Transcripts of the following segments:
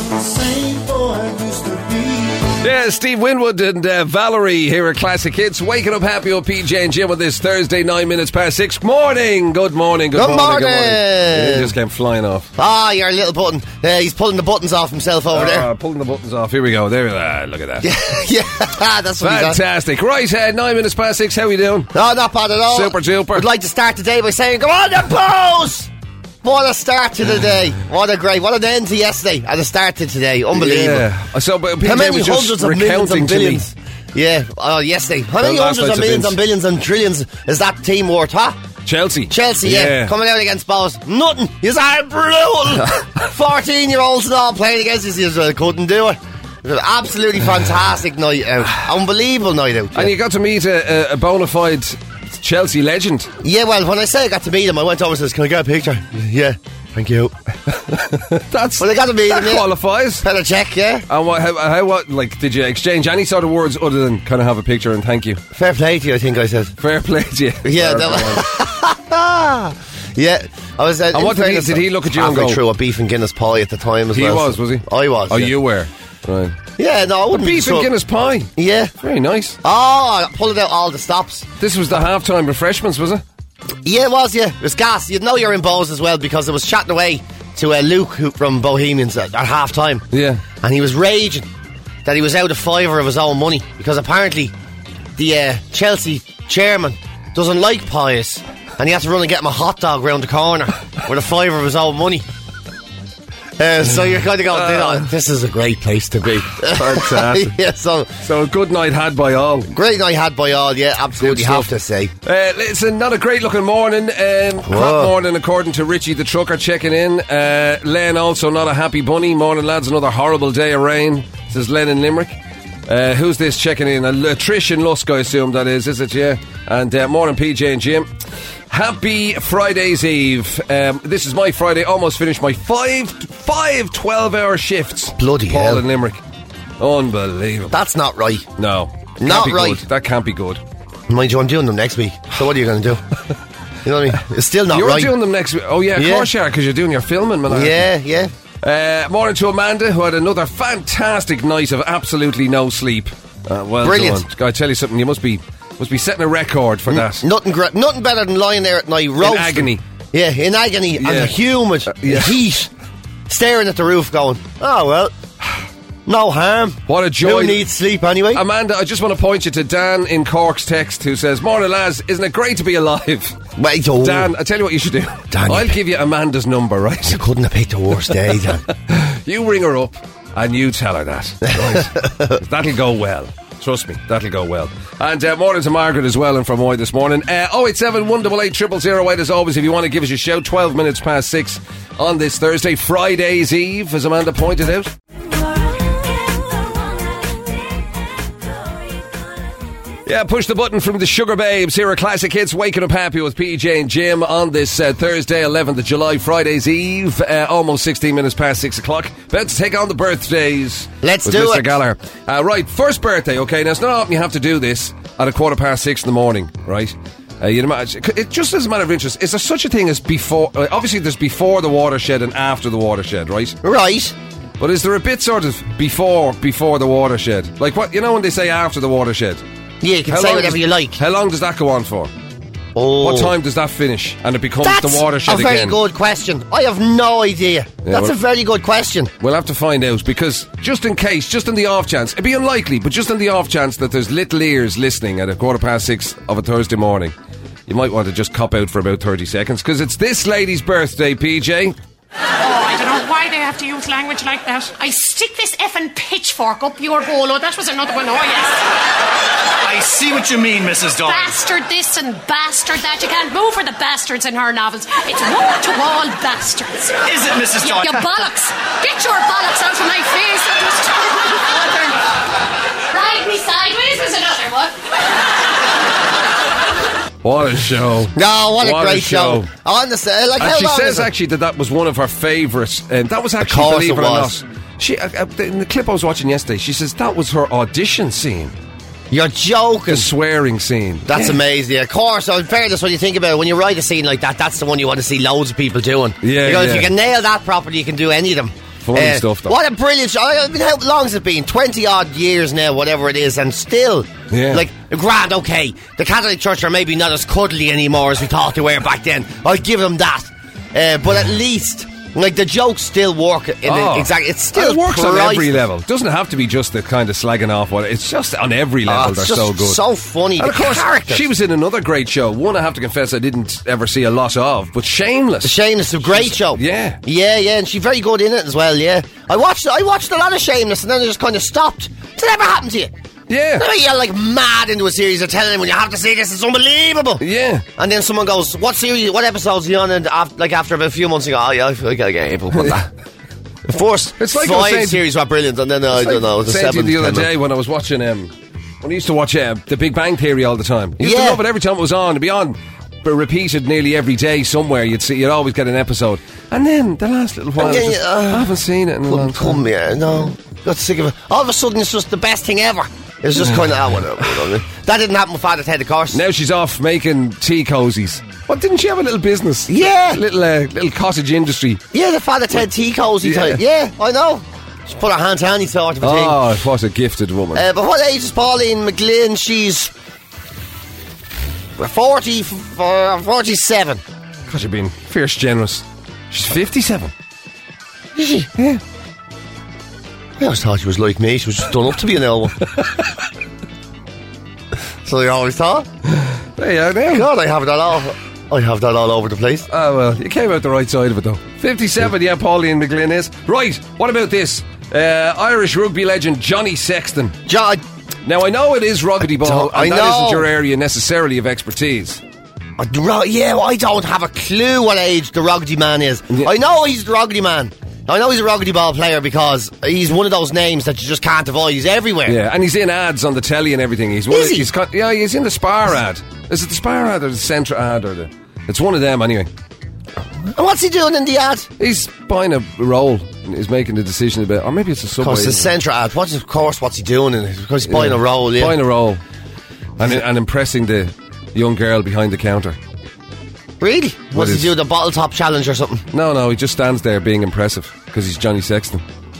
Yeah, Steve Winwood and Valerie here at Classic Hits. Waking up happy with PJ and Jim on this Thursday, 9 minutes past 6. Morning. Good morning. Good morning. It just came flying off. Ah, your little button. He's pulling the buttons off himself over there. Pulling the buttons off. Here we go. There. Look at that. Yeah, that's what fantastic. Right, 9 minutes past 6. How are you doing? No, not bad at all. Super duper. I'd like to start the day by saying, come on, the Blues! What a start to the day. What an end to yesterday and a start to today. Unbelievable. Yeah. So, but how many was just hundreds of millions and billions? To me. Yeah, yesterday. How many hundreds of millions and billions and trillions is that team worth, huh? Chelsea, yeah. Coming out against Bows. Nothing. He's brutal. 14-year-olds and all playing against us. He couldn't do it. It was an absolutely fantastic night out. Unbelievable night out. Yeah. And you got to meet a bona fide Chelsea legend. Yeah, well, when I say I got to meet him, I went over and says, can I get a picture? Yeah, thank you. Well, I got to meet him. That qualifies. Better check, yeah. And what, did you exchange any sort of words other than kind of have a picture and thank you? Fair play to you, I think I said. Fair play to you. Yeah, yeah. I was. And what did he look at you and go? Through a beef and Guinness pie at the time as well. Was he? I was. Oh, yeah. You were. Right. Yeah, no, I wouldn't. Beef and Guinness pie. Yeah, very nice. Oh, I pulled out all the stops. This was the half-time refreshments, was it? Yeah, it was. Yeah, it was gas. You'd know you're in Bowes as well because I was chatting away to Luke from Bohemians at half-time. Yeah, and he was raging that he was out a fiver of his own money because apparently the Chelsea chairman doesn't like pies, and he had to run and get him a hot dog round the corner with a fiver of his own money. So you're kind of going, this is a great place to be. Fantastic. Yeah, so a good night had by all. Great night had by all, yeah, absolutely have to say. Listen, not a great looking morning. Crap morning according to Richie the trucker checking in. Len also not a happy bunny. Morning lads, another horrible day of rain, says Len in Limerick. Who's this checking in? Trish in Lusk, I assume that is it? Yeah. And morning PJ and Jim. Happy Friday's Eve. This is my Friday. Almost finished my five 12-hour shifts. Bloody Paul hell. in Limerick. Unbelievable. That's not right. No. Not right. Good. That can't be good. Mind you, I'm doing them next week. So what are you going to do? You know what I mean? It's still not right. You're doing them next week. Oh yeah, of course you are, because you're doing your filming, man. Yeah. Morning to Amanda, who had another fantastic night of absolutely no sleep. Well brilliant. done. I tell you something, you must be setting a record for that. Nothing better than lying there at night roasting. In agony. Yeah, in agony and humid heat, staring at the roof going, oh well, no harm. What a joy. Who needs sleep anyway? Amanda, I just want to point you to Dan in Cork's text who says, morning lads, isn't it great to be alive? Wait, Dan, I tell you what you should do. Dan, I'll give you Amanda's number, right? You couldn't have picked a worse day, Dan. You ring her up and you tell her that. Right? That'll go well. Trust me, that'll go well. And morning to Margaret as well and from Moy this morning. 087 188 0008 as always if you want to give us a shout. 12 minutes past 6 on this Thursday, Friday's Eve, as Amanda pointed out. Yeah, push the button from the Sugar Babes here at Classic Hits, waking up happy with PJ and Jim on this Thursday, 11th of July, Friday's Eve, almost 16 minutes past 6 o'clock. About to take on the birthdays. Let's with do Mr. it. Gallagher. Right, first birthday, okay? Now, it's not often you have to do this at 6:15 in the morning, right? You'd imagine, it just as a matter of interest, is there such a thing as before? Obviously, there's before the watershed and after the watershed, right? Right. But is there a bit sort of before the watershed? Like what, you know when they say after the watershed? Yeah, you can say whatever you like. How long does that go on for? Oh. What time does that finish? And it becomes the watershed again? That's a very good question. I have no idea. That's a very good question. We'll have to find out, because just in case, just in the off chance, it'd be unlikely, but just in the off chance that there's little ears listening at 6:15 of a Thursday morning, you might want to just cop out for about 30 seconds, because it's this lady's birthday, PJ. Oh, I don't know why they have to use language like that. I stick this effing pitchfork up your bolo. That was another one. Oh, yes. I see what you mean, Mrs. Doyle. Bastard this and bastard that. You can't move for the bastards in her novels. It's wall-to-wall bastards. Is it, Mrs. Doyle? You bollocks. Get your bollocks out of my face. Ride me sideways was another one. What a show. No, what a great show. On the like, and she says actually that was one of her favourites. And that was actually, believe it or not, she, in the clip I was watching yesterday, she says that was her audition scene. You're joking. The swearing scene. That's amazing. Of course, in fairness, when you think about it, when you write a scene like that, that's the one you want to see loads of people doing. Yeah, because if you can nail that properly, you can do any of them. Funny stuff, though. What a brilliant show. I mean, how long has it been? 20 odd years now, whatever it is, and still, like, grand, okay. The Catholic Church are maybe not as cuddly anymore as we thought they were back then. I'll give them that. But at least, like, the jokes still work. Exactly. It still works on every level. It doesn't have to be just the kind of slagging off one. It's just on every level. They're so good. So funny. And of course, characters. she was in another great show. One I have to confess I didn't ever see a lot of, but Shameless. Shameless, a great show. Yeah. Yeah, and she's very good in it as well, yeah. I watched a lot of Shameless and then I just kind of stopped. Did it ever happen to you? Yeah. You're like mad into a series of telling them when you have to see this, it's unbelievable. Yeah. And then someone goes, what episode's he on? And after about a few months you go, oh yeah, I feel like I get able to put that. The first it's like 5 series were brilliant and then I don't know, the 7th the other day when I was watching when I used to watch The Big Bang Theory all the time. I used to love it every time it was on. It'd be on but repeated nearly every day somewhere. You'd always get an episode. And then the last little while I haven't seen it in a long time. Got sick of it. All of a sudden it's just the best thing ever. It's just kind of whatever. That didn't happen with Father Ted, of course. Now she's off making tea cozies. What, didn't she have a little business? Yeah. Little cottage industry. Yeah, the Father Ted tea cozy type. Yeah, I know. She put her hand to any sort of a thing. Oh, what a gifted woman. But what age is Pauline McGlynn? She's 47. God, you're being fierce generous. She's 57. Is she? Yeah. I always thought she was like me. She was just done up to be an elbow. So you always thought? There you are now. God, I have that all over the place. Oh, well, you came out the right side of it, though. 57, yeah, Pauline McGlynn is. Right, what about this? Irish rugby legend Johnny Sexton. Now, I know it is rugby ball, and that isn't your area necessarily of expertise. Yeah, I don't have a clue what age the rugby man is. Yeah. I know he's the rugby man. I know he's a rugby ball player because he's one of those names that you just can't avoid. He's everywhere. Yeah, and he's in ads on the telly and everything. Is he? He's in the Spar ad. Is it the Spar ad or the Centra ad or It's one of them anyway. And what's he doing in the ad? He's buying a roll. He's making a decision about, or maybe it's a Subway. Of course, the Centra ad. What's he doing in it? Because he's buying a roll. Yeah, buying a roll, and impressing the young girl behind the counter. Really? What's he do? The bottle top challenge or something? No, he just stands there being impressive because he's Johnny Sexton.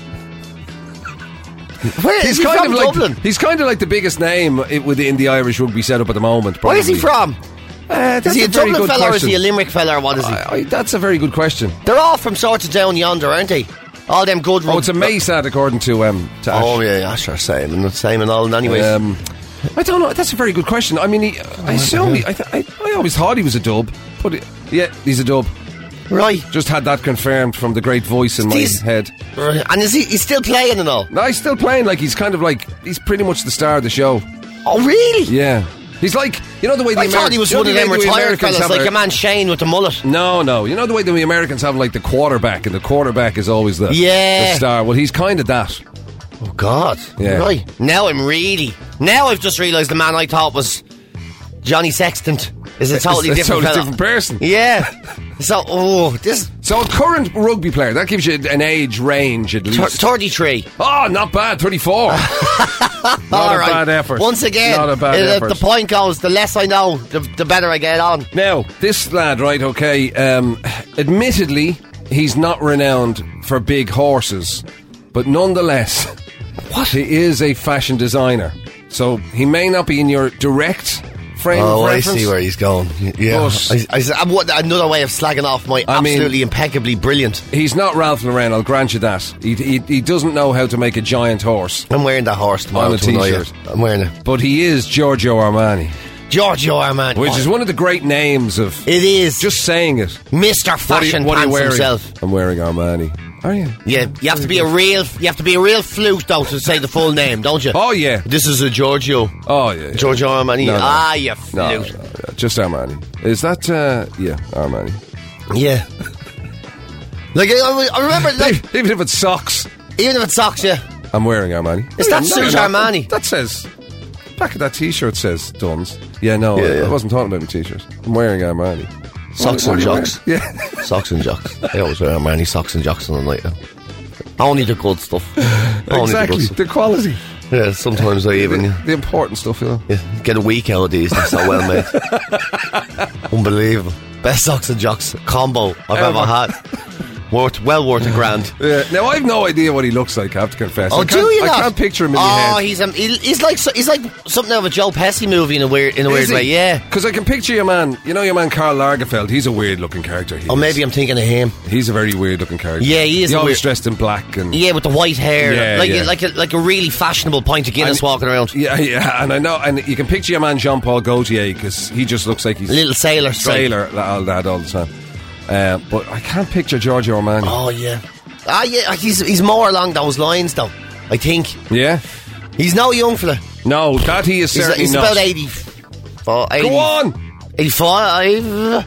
Where is he from? Dublin? He's kind of like the biggest name within the Irish rugby setup at the moment. Probably. Where is he from? Is he a Dublin fella or is he a Limerick fella or what is he? That's a very good question. They're all from sort of down yonder, aren't they? All them good rugby. Oh, it's a Mace ad according to Ash. Oh yeah, sure, same and all. Anyways, I don't know. That's a very good question. I mean, I always thought he was a dub, but he's a dub. Right. Just had that confirmed from the great voice in my head. Right. And he's still playing and all? No, he's still playing. Like he's pretty much the star of the show. Oh really? Yeah. He's like, you know the way the Americans... I thought he was one of them retired fellas, like your man Shane with the mullet. No. You know the way the Americans have like the quarterback, and the quarterback is always the star. Well, he's kind of that. Oh God. Yeah. Right. Now I've just realised the man I thought was Johnny Sexton is a totally different person. Yeah. So a current rugby player, that gives you an age range at least. 33. Oh, not bad. 34. Not a bad effort. Once again, not a bad effort. The point goes, the less I know, the better I get on. Now, this lad, right, okay, admittedly, he's not renowned for big horses, but nonetheless, he is a fashion designer. So he may not be in your direct frame of reference. I see where he's going. Yeah. Another way of slagging off my absolutely impeccably brilliant. He's not Ralph Lauren, I'll grant you that. He doesn't know how to make a giant horse. I'm wearing that horse tomorrow on a t-shirt. I'm wearing it. But he is Giorgio Armani. Giorgio Armani. Which is one of the great names of... It is. Just saying it. Mr. Fashion what are you Pants wearing? himself. I'm wearing Armani. Are you? Yeah, you have to be a real flute though to say the full name, don't you? Oh yeah. This is a Giorgio. Oh yeah. Giorgio Armani. No. You flute. No, just Armani. Is that Armani? Yeah. Like I remember, like, even if it's socks. Even if it's socks, yeah. I'm wearing Armani. Is that suit Armani? That says. Back of that t-shirt says Duns. Yeah, no, I wasn't talking about my t-shirt. I'm wearing Armani. Socks and jocks. Yeah. Socks and jocks. I always wear Armani socks and jocks on the night. Only the good stuff. Exactly. The quality. Yeah, sometimes I even... The important stuff, you know. Yeah, get a week out of these. They're so well made. Unbelievable. Best socks and jocks combo I've ever had. Well worth a grand. Now I've no idea what he looks like. I have to confess. Oh, do you not? I can't picture him in my head. He's like something out of a Joe Pesci movie in a weird way. Yeah. Because I can picture your man. You know your man Karl Lagerfeld. He's a weird looking character. Maybe I'm thinking of him. He's a very weird looking character. Yeah, he is. He's always dressed in black and with the white hair, Yeah, like a really fashionable pint of Guinness walking around. Yeah, and I know, and you can picture your man Jean-Paul Gaultier because he just looks like he's a little sailor all the time. But I can't picture Giorgio Armani. Oh yeah. He's more along those lines though, I think. Yeah. He's no young fella. No, that he is certainly he's not. About 84. Go on! 85.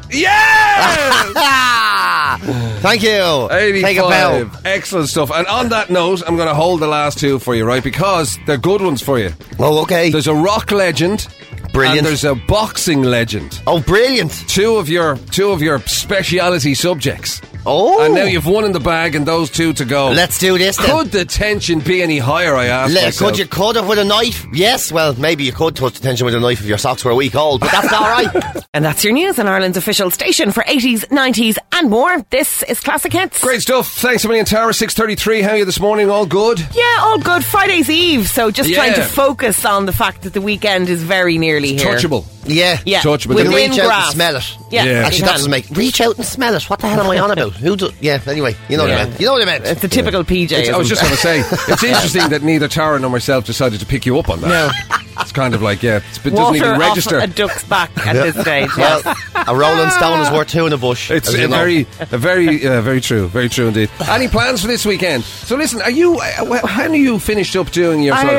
Yeah! Thank you. 85. Take a bow. Excellent stuff. And on that note, I'm going to hold the last two for you, right? Because they're good ones for you. Oh, okay. There's a rock legend. Brilliant. And there's a boxing legend. Oh, brilliant. Two of your speciality subjects. Oh. And now you've one in the bag and those two to go. Let's do this then. Could the tension be any higher, I ask myself? Could you cut it with a knife? Yes, well, maybe you could touch the tension with a knife if your socks were a week old, but that's alright. And that's your news on Ireland's official station for 80s, 90s and more. This is Classic Hits. Great stuff. Thanks a million, Tara. 6:33. How are you this morning? All good? Yeah, all good. Friday's Eve, so just trying to focus on the fact that the weekend is very nearly it's here. Touchable. Yeah. Touchable. Within Reach out and smell it. Yeah. Actually, that doesn't make... Reach out and smell it. What the hell am I on about? Anyway, you know what I meant. You know what I meant. It's a typical PJ. I was just going to say, it's interesting that neither Tara nor myself decided to pick you up on that. No. It's kind of like, it doesn't Water even register. Off a duck's back at this stage. Well, a rolling stone is worth two in a bush. It's very true. Very true indeed. Any plans for this weekend? So listen, are you? When are you finished up doing your sort of...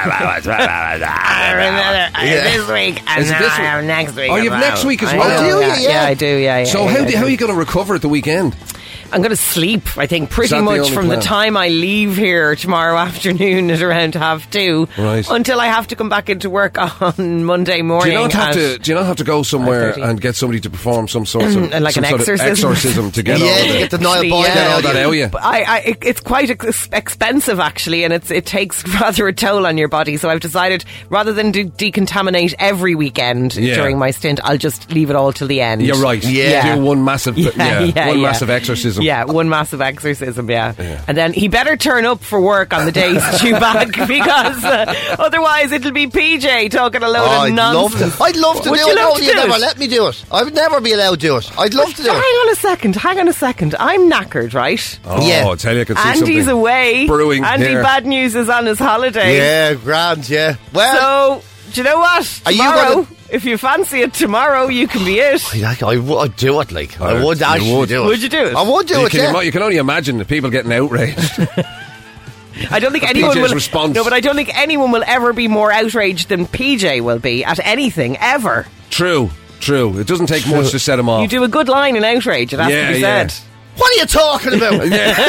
This week and Is it this week? next week. Oh, you have next week as well? Do you? Yeah, I do. Yeah. So how are you going to recover at the weekend? I'm going to sleep, I think, pretty the much only from plan? the time I leave here tomorrow afternoon at around 2:30 Right. until I have to come back into work on Monday morning. Do you not have to go somewhere 5:30. and get somebody to perform some sort of like some an sort of exorcism? exorcism to get all to of get it? the Nile boy Yeah. Get all that out of you. But it's quite expensive actually, and it takes rather a toll on your body. So I've decided rather than decontaminate every weekend during my stint, I'll just leave it all till the end. You're right. Yeah. Do one massive, massive exorcism. Yeah, one massive exorcism, yeah. And then he better turn up for work on the day he's due back because otherwise it'll be PJ talking a load of nonsense. I'd love to Would do you it. love No, to you do never it? let me do it. I would never be allowed to do it. I'd love to do Hang it. on a second. I'm knackered, right? Oh, Yeah. I tell you, I can see Andy's something away. brewing Andy here. Bad News is on his holiday. Yeah, grand, yeah. Well, So, do you know what? Are you Tomorrow, gonna- if you fancy it tomorrow, you can be it. I would do it, like. I would You actually would. do it. Would you do it? I would do it, yeah. You can only imagine the people getting outraged. I don't think anyone PJ's will. response. No, but I don't think anyone will ever be more outraged than PJ will be at anything ever. True. It doesn't take much to set him off. You do a good line in outrage. It has to be said. What are you talking about?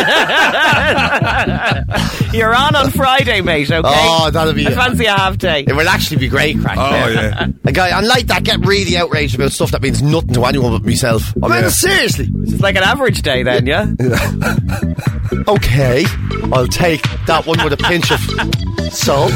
You're on Friday, mate. Okay. Oh, that'll be... I fancy a half day. It will actually be great crack. Oh, yeah. A guy, unlike that, get really outraged about stuff that means nothing to anyone but myself. I mean, Yeah. seriously. It's like an average day, then, yeah. Okay, I'll take that one with a pinch of salt.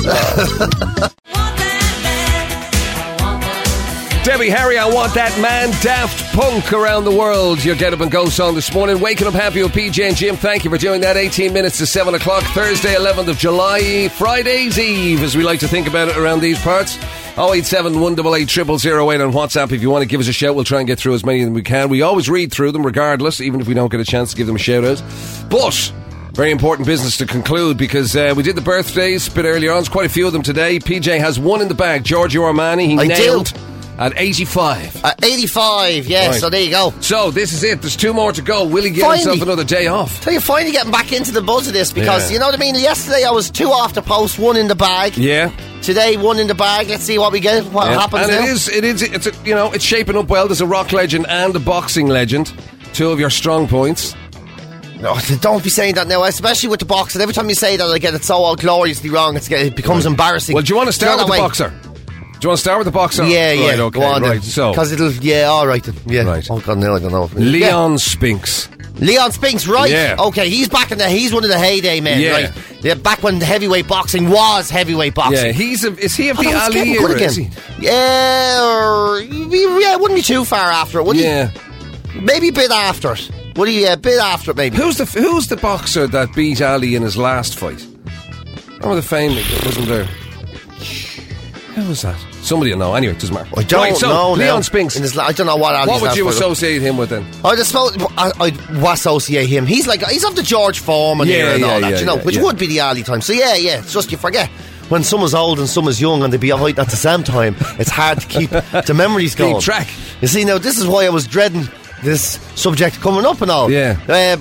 Debbie Harry, I want that man. Daft Punk around the world. Your Get Up and Go song this morning. Waking up happy with PJ and Jim. Thank you for doing that. 18 minutes to 7 o'clock. Thursday, 11th of July. Friday's Eve, as we like to think about it around these parts. 087 188 0008 on WhatsApp. If you want to give us a shout, we'll try and get through as many as we can. We always read through them regardless, even if we don't get a chance to give them a shout out. But very important business to conclude because we did the birthdays a bit earlier on. There's quite a few of them today. PJ has one in the bag. Giorgio Armani. He I nailed do. at 85. 85, yeah, Right. so there you go. So this is it. There's two more to go. Will he get Finally. himself another day off? Tell you, finally getting back into the buzz of this because, Yeah. you know what I mean? Yesterday I was 2 off the post, 1 in the bag. Yeah. Today, 1 in the bag. Let's see what we get, what happens And now. it's shaping up well. There's a rock legend and a boxing legend. Two of your strong points. No, don't be saying that now, especially with the boxing. Every time you say that, I get it so all gloriously wrong. It becomes embarrassing. Well, do you want to start with the boxer? Do you want to start with the boxer? Yeah, yeah. Right, okay, go on right. then. So, Because it'll, yeah, all right then. Yeah. Right. Oh, God, no, I don't know. Leon Spinks. Leon Spinks, right? Yeah. Okay, he's back in he's one of the heyday men, Yeah. right? Yeah, back when the heavyweight boxing was heavyweight boxing. Yeah, is he of the Oh, no, it's Ali getting era? good Is he? again. Yeah, it wouldn't be too far after it, would Yeah. he? Maybe a bit after it. Would he a bit after it, maybe? Who's the boxer that beat Ali in his last fight? Remember the fame that wasn't there? Who was that? Somebody will know. Anyway, it doesn't matter. I don't know. Leon Spinks. I don't know what Ali's What would you last fight was. associate him with then? I'd associate him. He's of the George Foreman era and all that, which would be the Ali time. So yeah, it's just you forget. When someone's old and someone's young and they be alright at the same time, it's hard to keep the memories going. Keep track. You see, now this is why I was dreading this subject coming up and all. Yeah.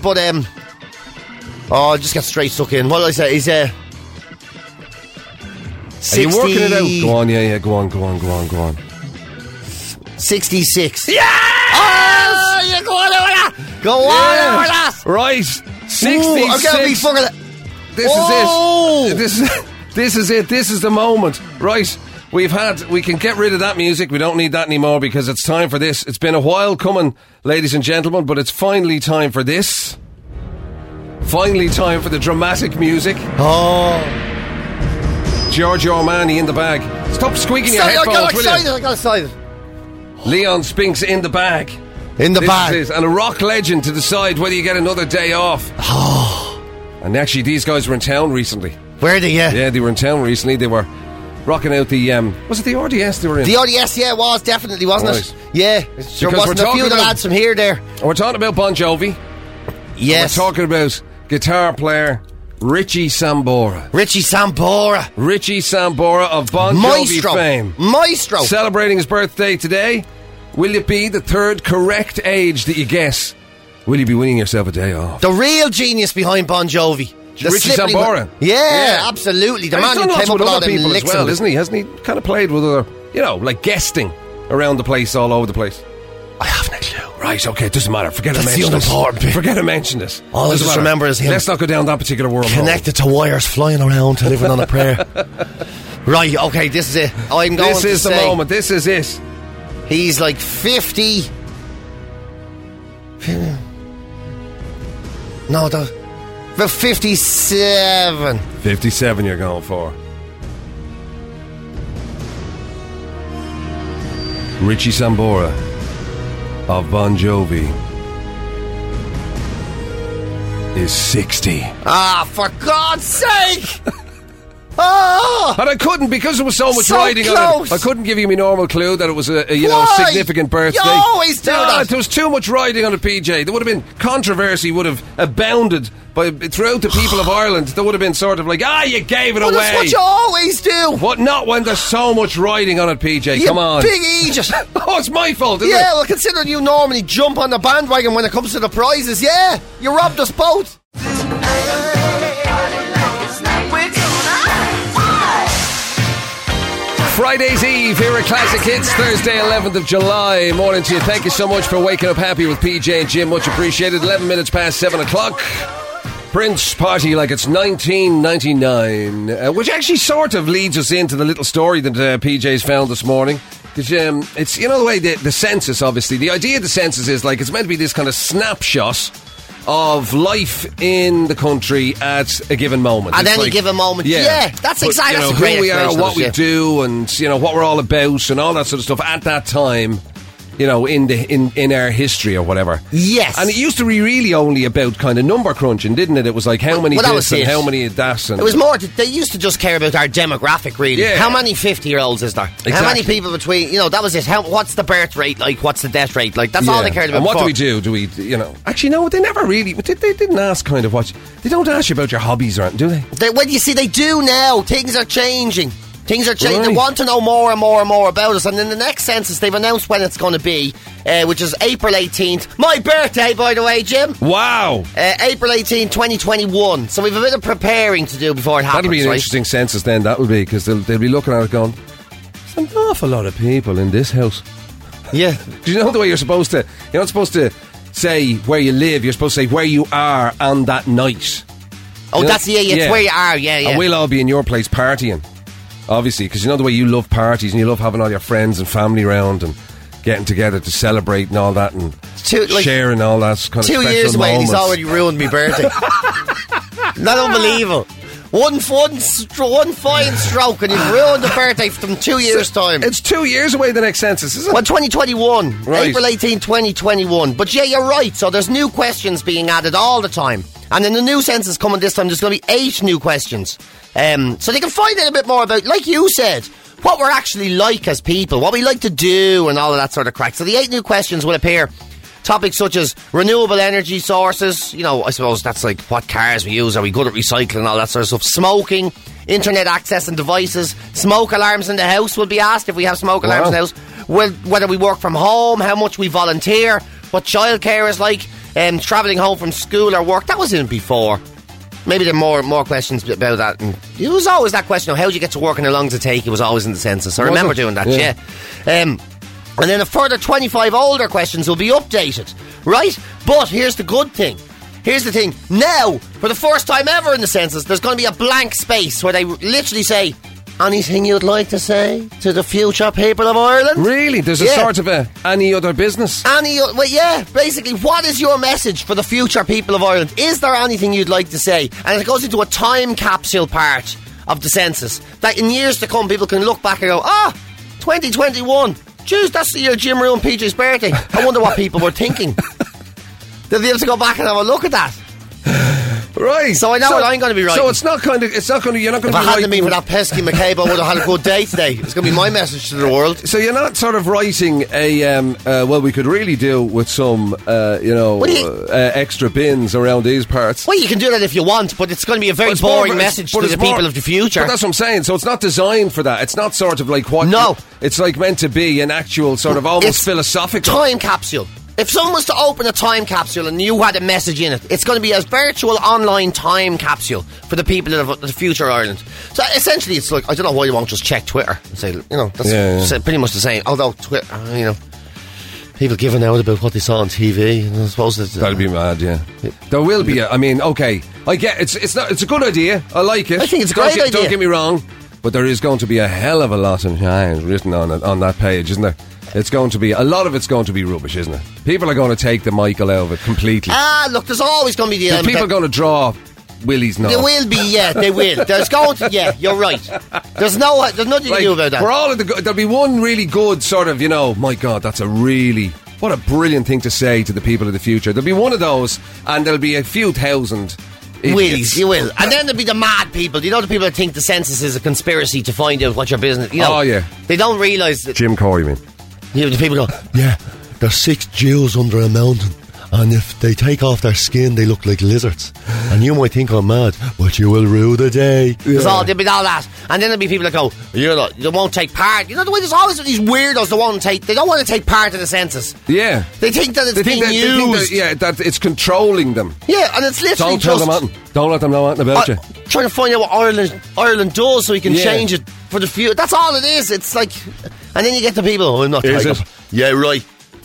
I'll just get straight stuck in. What did I say? He's 60... Are you working it out? Go on, yeah, go on. 66. Yeah! Oh, yeah, go on over that! Go on over that! Right, 66. Ooh, I'm gonna be fucking... This is it. This is it. This is the moment. Right, we can get rid of that music. We don't need that anymore because it's time for this. It's been a while coming, ladies and gentlemen, but it's finally time for this. Finally time for the dramatic music. Oh. Giorgio Armani in the bag. Stop squeaking your headphones, I got excited. Leon Spinks in the bag. In the bag. And a rock legend to decide whether you get another day off. And actually, these guys were in town recently. Were they, yeah? Yeah, they were in town recently. They were rocking out the... was it the RDS they were in? The RDS, yeah, it was, definitely, wasn't it? Yeah. There wasn't a few of the lads from here there. We're talking about Bon Jovi. Yes. We're talking about guitar player Richie Sambora. Richie Sambora of Bon Jovi fame. Maestro. Celebrating his birthday today. Will it be the third correct age that you guess? Will you be winning yourself a day off? The real genius behind Bon Jovi. Richie Sambora. Yeah, absolutely. The man who came up with all them people licks as well, isn't he? Hasn't he kind of played with other, like guesting around the place, all over the place? I haven't a clue. Right, okay, it doesn't matter. Forget That's to mention the this. unimportant bit. Forget to mention this. All I just remember is him. Let's not go down that particular world. Connected to wires flying around, delivering on a prayer. Right, okay, this is it. This is the moment. This is it. He's like 50. No, about 57. 57 you're going for. Richie Sambora of Bon Jovi is 60. Ah, for God's sake! Oh! And I couldn't, because there was so much riding on it. I couldn't give you my normal clue that it was a significant birthday. You always do that. There was too much riding on it, PJ. There would have been controversy, would have abounded throughout the people of Ireland. There would have been sort of like, you gave it away. That's what you always do. What? Not when there's so much riding on it, PJ. You Come on, big Aegis. Oh, it's my fault, isn't it? Yeah, well, considering you normally jump on the bandwagon when it comes to the prizes, yeah, you robbed us both. Friday's Eve here at Classic Hits, Thursday 11th of July. Morning to you. Thank you so much for waking up happy with PJ and Jim. Much appreciated. 11 minutes past 7 o'clock. Prince party like it's 1999, which actually sort of leads us into the little story that PJ's found this morning. Because it's, the way the census, obviously, the idea of the census is like it's meant to be this kind of snapshot of life in the country at a given moment. At any given moment, yeah. That's exactly who we are, what we do, and what we're all about, and all that sort of stuff at that time. In our history or whatever. Yes. And it used to be really only about kind of number crunching, didn't it? It was like how many this and how many that. And it was more, they used to just care about our demographic, really. Yeah. How many 50-year-olds is there? Exactly. How many people between, that was it. What's the birth rate like? What's the death rate like? That's all they cared about. And what before. do we do? Actually, no, they never really, they didn't ask kind of they don't ask you about your hobbies or anything, do they? Well, you see, they do now. Things are changing. Things are changing. Right. They want to know more and more and more about us. And in the next census, they've announced when it's going to be, which is April 18th. My birthday, by the way, Jim. Wow. April 18th, 2021. So we've a bit of preparing to do before it happens. That'll be an interesting census then, that will be, because they'll be looking at it going, there's an awful lot of people in this house. Yeah. Do you know the way you're not supposed to say where you live, you're supposed to say where you are on that night. Oh, it's where you are, yeah. And we'll all be in your place partying. Obviously, because the way you love parties and you love having all your friends and family around and getting together to celebrate and all that and sharing all that kind of special moments. 2 years away and he's already ruined my birthday. Not unbelievable. One fine stroke and you've ruined the birthday from 2 years' time. It's 2 years away, the next census, isn't it? Well, 2021. Right. April 18, 2021. But yeah, you're right. So there's new questions being added all the time. And in the new census coming this time, there's going to be 8 new questions. So they can find out a bit more about, like you said, what we're actually like as people, what we like to do and all of that sort of crack. So the 8 new questions will appear. Topics such as renewable energy sources, you know, I suppose that's like what cars we use, are we good at recycling, all that sort of stuff. Smoking, internet access and devices, smoke alarms in the house will be asked if we have smoke alarms in the house. Whether we work from home, how much we volunteer, what childcare is like, travelling home from school or work. That was in before. Maybe there are more questions about that. And it was always that question of how do you get to work and how long does it take? It was always in the census. I remember doing that, yeah. And then a further 25 older questions will be updated, right? But here's the good thing. Here's the thing. Now, for the first time ever in the census, there's going to be a blank space where they literally say, anything you'd like to say to the future people of Ireland? Really? There's a sort of any other business? Well, yeah, basically, what is your message for the future people of Ireland? Is there anything you'd like to say? And it goes into a time capsule part of the census that in years to come, people can look back and go, 2021. Jeez, that's the year Jim ruined PJ's birthday. I wonder what people were thinking. They'll be able to go back and have a look at that. Right. So I know what I'm going to be writing. So it's not going to, you're not going to be If I hadn't been for that pesky McCabe, I would have had a good day today. It's going to be my message to the world. So you're not sort of writing well, we could really do with some, extra bins around these parts. Well, you can do that if you want, but it's going to be a very boring message to the people of the future. But that's what I'm saying. So it's not designed for that. It's not sort of like what... No. It's like meant to be an actual sort of almost philosophical... time capsule. If someone was to open a time capsule and you had a message in it, it's going to be a virtual online time capsule for the people of the future Ireland. So essentially it's like, I don't know why you won't just check Twitter and say, that's pretty much the same. Although Twitter, people giving out about what they saw on TV, and I suppose that'll be mad, yeah. There will be I get it's a good idea. I like it. I think it's a great idea. Don't get me wrong, but there is going to be a hell of a lot of written on that page, isn't there? It's going to be, a lot of it's going to be rubbish, isn't it? People are going to take the Michael out of it completely. Look, there's always going to be the element. People are going to draw Willie's nose. There will be, yeah, they will. There's going to, you're right. There's nothing you can do about that. For all of there'll be one really good sort of, my God, that's what a brilliant thing to say to the people of the future. There'll be one of those, and there'll be a few thousand Willies, you will. And then there'll be the mad people. You know the people that think the census is a conspiracy to find out what your business... Oh, yeah. They don't realise that... Jim Corey, man. The people go, yeah, there's 6 Jews under a mountain, and if they take off their skin, they look like lizards. And you might think I'm mad, but you will rue the day. There'll be all that. And then there'll be people that go, they won't take part. You know the way there's always these weirdos they don't want to take part in the census. Yeah. They think that it's being used. That it's controlling them. Yeah, and it's literally Don't let them know anything about you. Trying to find out what Ireland does so you can change it for the future. That's all it is. It's like... And then you get the people, I'm not taking it. Yeah, right.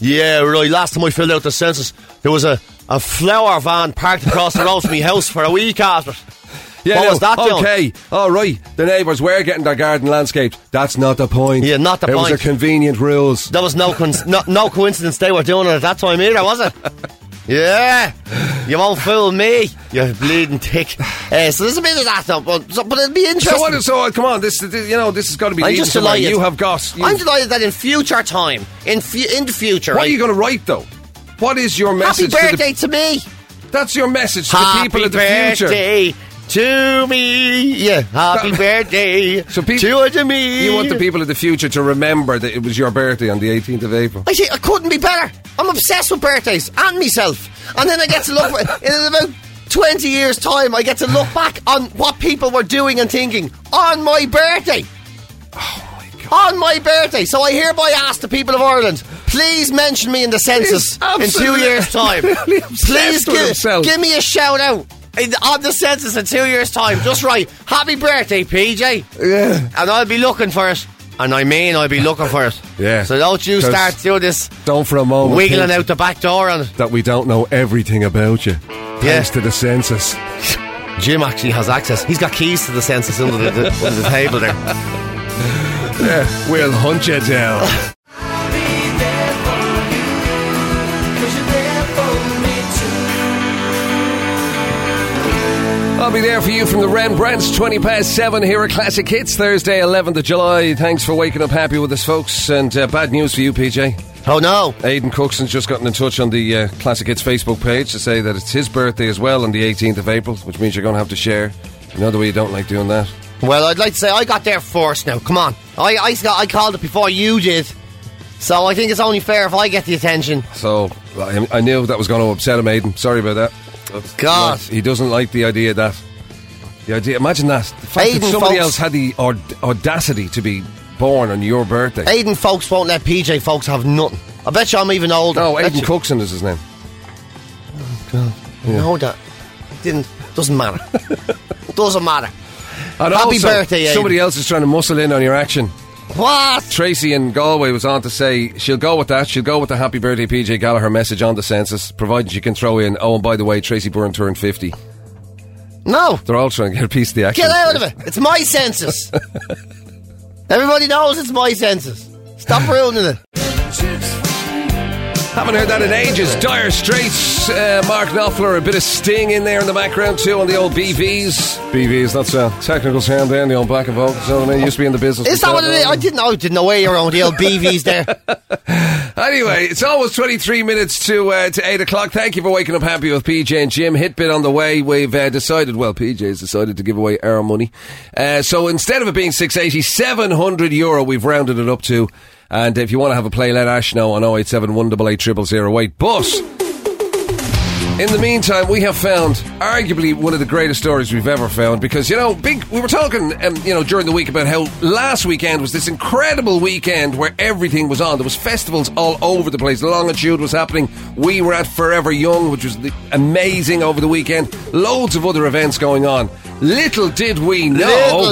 Last time I filled out the census, there was a flower van parked across the road from my house for a week after. Yeah, what was that doing? Okay, all right. The neighbours were getting their garden landscaped. That's not the point. Yeah, not the point. It was a convenient rules. There was no coincidence they were doing it at that time either, was it? Yeah, you won't fool me, you bleeding tick. So there's a bit of that, though, but it'll be interesting. So come on, this has got to be. I'm just delighted. I'm delighted that in future time, in the future. What are you going to write though? What is your message? Happy birthday to me. That's your message to the people of the future. Happy birthday to me. Yeah, happy birthday to me. You want the people of the future to remember that it was your birthday on the 18th of April. I think I couldn't be better. I'm obsessed with birthdays and myself. And then I get to look in about 20 years' time, I get to look back on what people were doing and thinking on my birthday. Oh my God. On my birthday. So I hereby ask the people of Ireland, please mention me in the census in 2 years' time. Please give me a shout out on the census in 2 years' time. Just write, happy birthday, PJ. Yeah. And I'll be looking for it. And I'll be looking for it. Yeah. So don't you start doing this. Don't for a moment wiggling out the back door on it. That we don't know everything about you. Thanks to the census. Jim actually has access. He's got keys to the census under the table there. Yeah, we'll hunt you down. I'll be there for you from the Rembrandts, 7:20 here at Classic Hits, Thursday, 11th of July. Thanks for waking up happy with us, folks. And bad news for you, PJ. Oh, no. Aidan Cookson's just gotten in touch on the Classic Hits Facebook page to say that it's his birthday as well on the 18th of April, which means you're going to have to share. You know the way you don't like doing that. Well, I'd like to say I got there first now. Come on. I called it before you did. So I think it's only fair if I get the attention. So I knew that was going to upset him, Aidan. Sorry about that. God. He doesn't like the idea of that. Imagine that. The fact Aidan, that somebody folks, else had the audacity to be born on your birthday. Aidan folks won't let PJ folks have nothing. I bet you I'm even older. No, Aidan Cookson is his name. Oh, God. Yeah. No, that doesn't matter. Doesn't matter. And Happy also, birthday, Aidan. Somebody else is trying to muscle in on your action. What? Tracy in Galway was on to say she'll go with that. She'll go with the happy birthday PJ Gallagher message on the census, provided she can throw in, oh, and by the way, Tracy Byrne turned 50. No. They're all trying to get a piece of the action. Get out of it. It's my census. Everybody knows it's my census. Stop ruining it. Haven't heard that in ages. Dire Straits, Mark Knopfler, a bit of Sting in there in the background too on the old BVs. BVs, that's a technical sound there, the old back and vocals. You know what I mean? Used to be in the business. Is that what it is? I didn't know where you were on the old BVs there. Anyway, it's almost 23 minutes to 8 o'clock. Thank you for waking up happy with PJ and Jim. Hit bit on the way. We've decided, well, PJ's decided to give away our money. So instead of it being 680, €700 we've rounded it up to. And if you want to have a play, let Ash know on 087 188 0008. But in the meantime, we have found arguably one of the greatest stories we've ever found, because, you know, we were talking, during the week about how last weekend was this incredible weekend where everything was on. There was festivals all over the place. Longitude was happening. We were at Forever Young, which was amazing over the weekend. Loads of other events going on. Little did we know.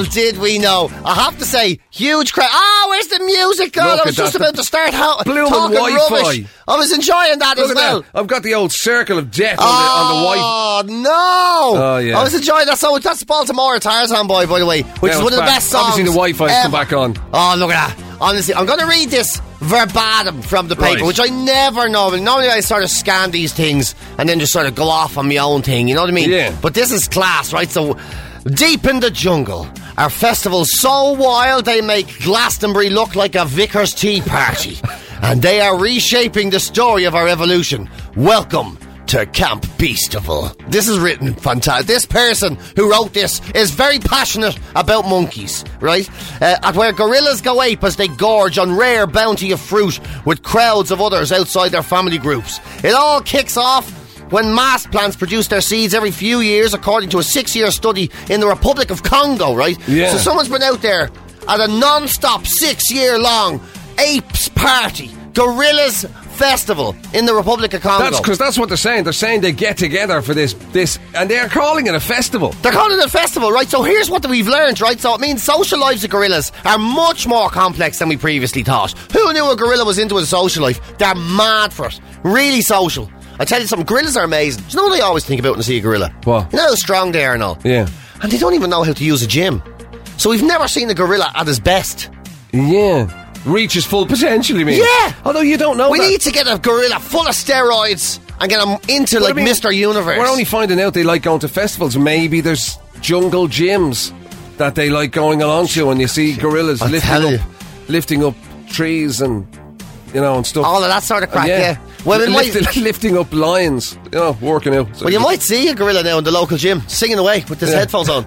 I have to say, huge crowd. Where's the music, girl? I was just about to start talking rubbish. I was enjoying that as well. I've got the old circle of death on the white. Oh, no. Oh, yeah. I was enjoying that. So that's Baltimore Tarzan Boy, by the way, which is one of the best songs. Obviously, the Wi-Fi's come back on. Oh, look at that. Honestly, I'm going to read this verbatim from the paper, which I never know. Normally I sort of scan these things and then just sort of go off on my own thing, you know what I mean? Yeah. But this is class, right? So, deep in the jungle are festivals so wild they make Glastonbury look like a vicar's tea party. And they are reshaping the story of our evolution. Welcome to Camp Beastival. This is written fantastic. This person who wrote this is very passionate about monkeys, right? At where gorillas go ape as they gorge on rare bounty of fruit with crowds of others outside their family groups. It all kicks off when mast plants produce their seeds every few years, according to a 6-year study in the Republic of Congo, right? Yeah. So someone's been out there at a non-stop 6-year-long apes party, gorillas festival in the Republic of Congo. That's because that's what they're saying. They're saying they get together for this, and they're calling it a festival. They're calling it a festival, right? So here's what we've learned, right? So it means social lives of gorillas are much more complex than we previously thought. Who knew a gorilla was into a social life? They're mad for it. Really social. I tell you something, gorillas are amazing. Do you know what I always think about when I see a gorilla? What? You know how strong they are and all? Yeah. And they don't even know how to use a gym. So we've never seen a gorilla at his best. Yeah. Reach his full potential, you mean? Yeah. Although you don't know We that. need to get a gorilla full of steroids and get him into, But like, I mean, Mr. Universe. We're only finding out they like going to festivals. Maybe there's jungle gyms that they like going along to, and you see gorillas lifting up trees and, you know, and stuff. All of that sort of crack, yeah. Well, lifting up lions, you know, working out. So well, you might see a gorilla now in the local gym singing away with his headphones on.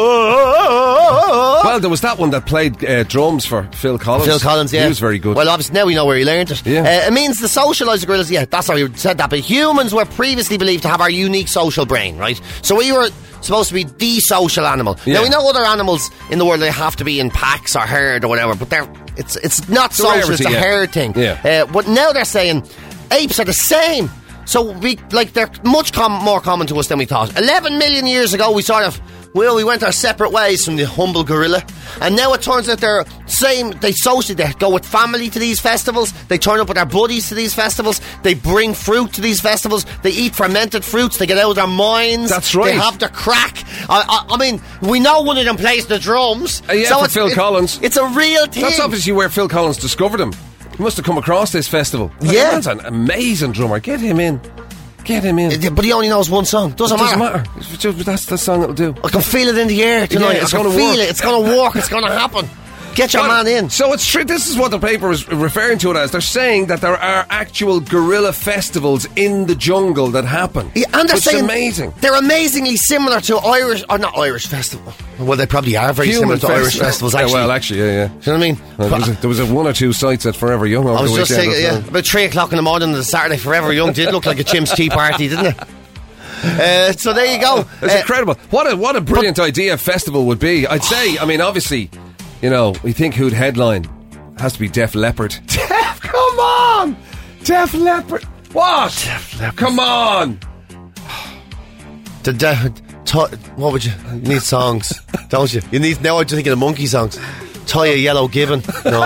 Well, there was that one that played drums for Phil Collins. Phil Collins, yeah. He was very good. Well, obviously, now we know where he learned it. Yeah. It means the socialised gorillas, yeah, that's how you said that, but humans were previously believed to have our unique social brain, right? So we were supposed to be the social animal. Yeah. Now, we know other animals in the world, they have to be in packs or herd or whatever, but it's not social, rarity, it's a herd thing. Yeah. But now they're saying apes are the same. So they're much more common to us than we thought. 11 million years ago, we went our separate ways from the humble gorilla, and now it turns out they're same. They go with family to these festivals. They turn up with their buddies to these festivals. They bring fruit to these festivals. They eat fermented fruits. They get out of their minds. That's right. They have the crack. I mean, we know one of them plays the drums. Yeah, so for Phil Collins. It's a real thing. That's obviously where Phil Collins discovered him. He must have come across this festival. Yeah. He's an amazing drummer. Get him in. Get him in. But he only knows one song. Doesn't matter. That's the song it'll do. I can feel it in the air tonight. Yeah, it's I can gonna feel work. it. It's going to work. It's going to happen. Get your man in. So it's true. This is what the paper is referring to it as. They're saying that there are actual gorilla festivals in the jungle that happen. Yeah, and they're saying amazing. They're amazingly similar to Irish, or not Irish festival. Well, they probably are very similar to Irish festivals. Actually, well, actually, yeah. Do you know what I mean? There was one or two sites at Forever Young. Over I was the just weekend, saying, about 3 o'clock in the morning on the Saturday, Forever Young did look like a chimps tea party, didn't it? So there you go. It's incredible. What a brilliant idea a festival would be. I'd say, I mean, obviously, you know, we think who'd headline. Has to be Def Leppard. Come on! Def Leppard. What? Def Leppard. Come on! What would you need songs, don't you? You need, now I'm just thinking of monkey songs. Tie a Yellow Gibbon. No.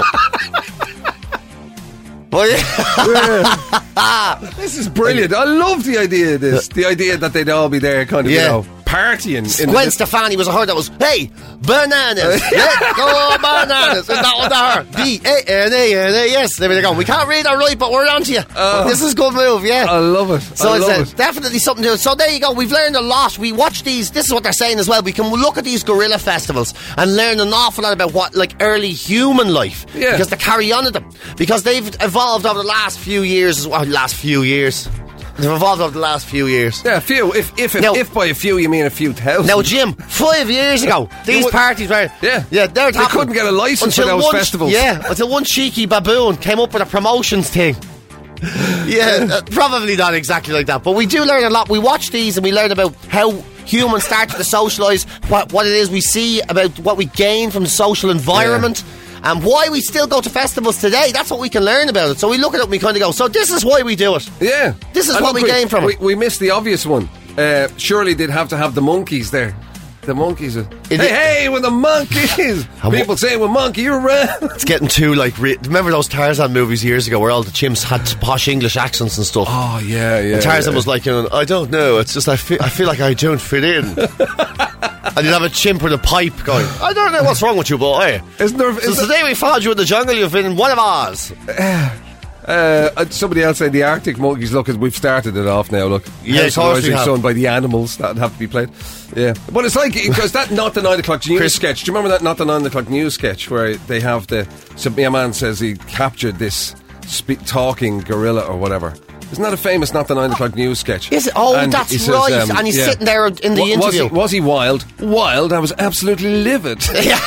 Well, yeah. This is brilliant. I love the idea of this. The idea that they'd all be there kind of, you know, partying. Gwen Stefani was a her that was, hey, bananas, let's go bananas. And that was her. B-A-N-A-N-A-S. There we go. We can't read or write, but we're on to you. This is a good move, yeah. I love it. So it's definitely something to do. So there you go. We've learned a lot. We watch these. This is what they're saying as well. We can look at these gorilla festivals and learn an awful lot about what, like, early human life. Yeah. Because they carry on to them. Because they've evolved over the last few years as well. They've evolved over the last few years. Yeah, a few. If by a few you mean a few thousand. Now, Jim, 5 years ago, these parties were... Yeah. They couldn't get a licence for those festivals. Yeah, until one cheeky baboon came up with a promotions thing. Yeah, probably not exactly like that. But we do learn a lot. We watch these and we learn about how humans start to socialise, what it is we see, about what we gain from the social environment. Yeah. And why we still go to festivals today. That's what we can learn about it. So we look at it and we kind of go, so this is why we do it. Yeah. This is what we gain from it. We missed the obvious one. Surely they'd have to have the monkeys there. The monkeys. Hey, with the monkeys. People say, well, monkey, you're around. It's getting too, like, remember those Tarzan movies years ago where all the chimps had posh English accents and stuff? Oh, yeah. And Tarzan was like, I don't know, it's just I feel like I don't fit in. And you'd have a chimp with a pipe going, I don't know what's wrong with you, boy. Since the day we found you in the jungle, you've been one of ours. Somebody else said the Arctic monkeys. Look, we've started it off now. Look, yeah, of course we have. Shown by the animals that'd have to be played. Yeah, but it's like because that Not the 9 o'clock news sketch. Do you remember that Not the 9 o'clock news sketch where they have my man says he captured this talking gorilla or whatever. Isn't that a famous Not the 9 o'clock news sketch? Is it? Oh, and that's says, right. And he's sitting there in the interview. Was he wild? Wild. I was absolutely livid. Yeah.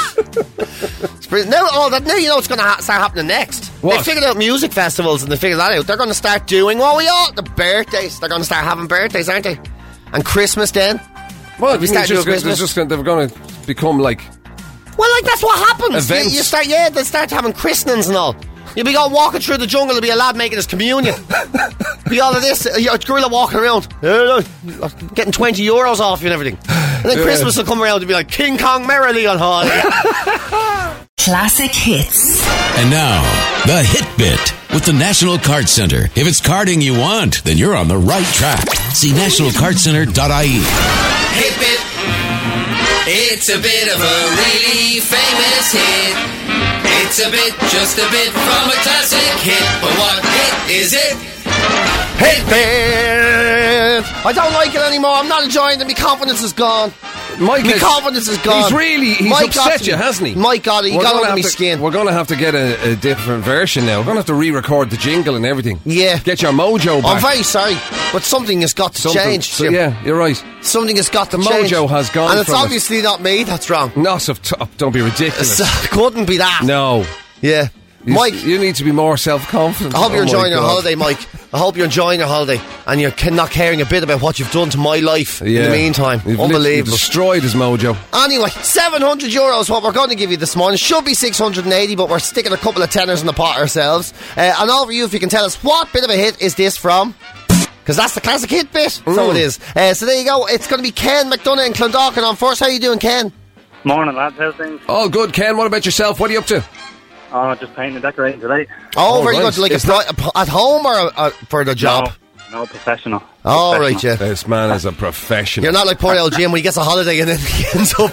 Now you know what's going to start happening next. What? They figured out music festivals and they figured that out. They're going to start doing the birthdays. They're going to start having birthdays, aren't they? And Christmas then. Well, we start doing Christmas. They're going to become like. Well, like that's what happens. Events. They start having christenings and all. You'll be going walking through the jungle. There'll be a lad making his communion. Be all of this. A gorilla walking around, getting €20 off you and everything. And then Christmas will come around and be like King Kong merrily on holiday. Classic hits. And now, the Hit Bit with the National Card Centre. If it's carding you want, then you're on the right track. See nationalcardcentre.ie. Hit Bit. It's a bit of a really famous hit. It's a bit, just a bit from a classic hit. But what hit is it? Hit Bit! I don't like it anymore. I'm not enjoying it. My confidence is gone. My confidence is gone. He's upset you, hasn't he? My God, he got under my skin. We're going to have to get a different version now. We're going to have to re-record the jingle and everything. Yeah. Get your mojo back. I'm very sorry, but something has got to change. So, yeah, you're right. Something has got to change. The mojo has gone. And it's obviously not me that's wrong. Don't be ridiculous. Couldn't be that. No. Yeah. Mike, you need to be more self-confident. I hope you're enjoying your holiday, Mike. I hope you're enjoying your holiday and you're not caring a bit about what you've done to my life in the meantime. Unbelievable. You've destroyed his mojo. Anyway, €700 what we're going to give you this morning. Should be 680, but we're sticking a couple of tenors in the pot ourselves. And over you, if you can tell us what bit of a hit is this from? Because that's the classic hit bit. So it is. So there you go. It's going to be Ken McDonough in Clondalkin on first. How you doing, Ken? Morning, lads. How's things? All good, Ken. What about yourself? What are you up to? Oh, just painting and decorating today. Oh, very good. Like at home or for the job? No, professional. Oh, right, yeah. This man is a professional. You're not like poor old Jim when he gets a holiday and then he ends up.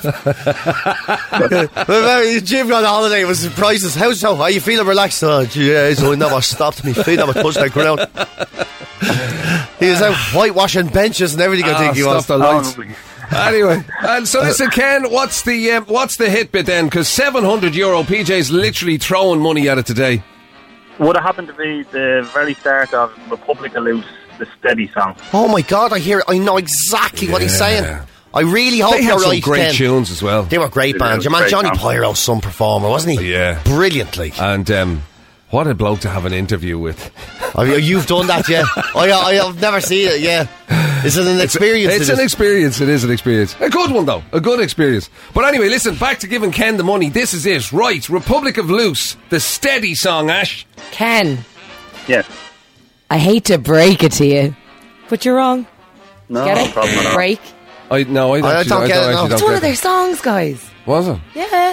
Jim got a holiday, it was surprises. How you feeling relaxed? Oh, jeez, I never stopped me feet, never touched the ground. He was out whitewashing benches and everything. I think he was. Stop the lights. Anyway, and so listen, Ken, what's the hit bit then? Because €700, PJ's literally throwing money at it today. Would it happen to be the very start of Republic of Loose, the Steady song? Oh my God, I hear it. I know exactly what he's saying. I really hope they you're had some right, great Ken. tunes as well. They were great bands. Your man Johnny Pyro's some performer, wasn't he? Yeah. Brilliantly. And what a bloke to have an interview with. You've done that, yeah. I've never seen it, yeah. It's an experience. It's an experience. It is an experience. A good one, though. A good experience. But anyway, listen, back to giving Ken the money. This is it. Right. Republic of Loose, the Steady song, Ash. Ken. Yes. I hate to break it to you, but you're wrong. No, Get no it? problem at all. Break. I don't get it. It's one of their songs, guys. Was it? Yeah.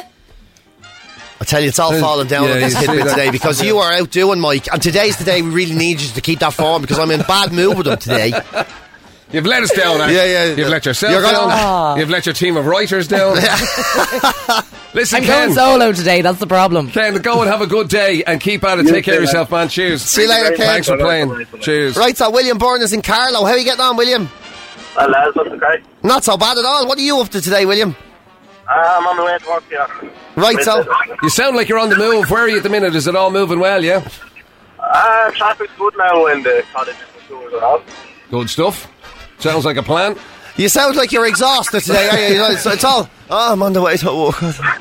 I tell you, it's all falling down on this hit bit today because you are out doing Mike, and today's the day we really need you to keep that form because I'm in bad mood with him today. You've let us down, Ash. Yeah. You've let yourself down. You've let your team of writers down. Listen, I'm Ken. going solo today, that's the problem. Ken, go and have a good day and keep at it. Take care of yourself, man. Cheers. See you later, Ken. Thanks for playing. Cheers. Right, so William Byrne is in Carlow. How are you getting on, William? Well, lads, that's okay. Not so bad at all. What are you up to today, William? I'm on my way to work, yeah. Right, so you sound like you're on the move. Where are you at the minute? Is it all moving well, yeah? Traffic's good now in the colleges and schools and all. Good stuff. Sounds like a plan. you sound like you're exhausted today, are you? It's all, I'm on the way to work.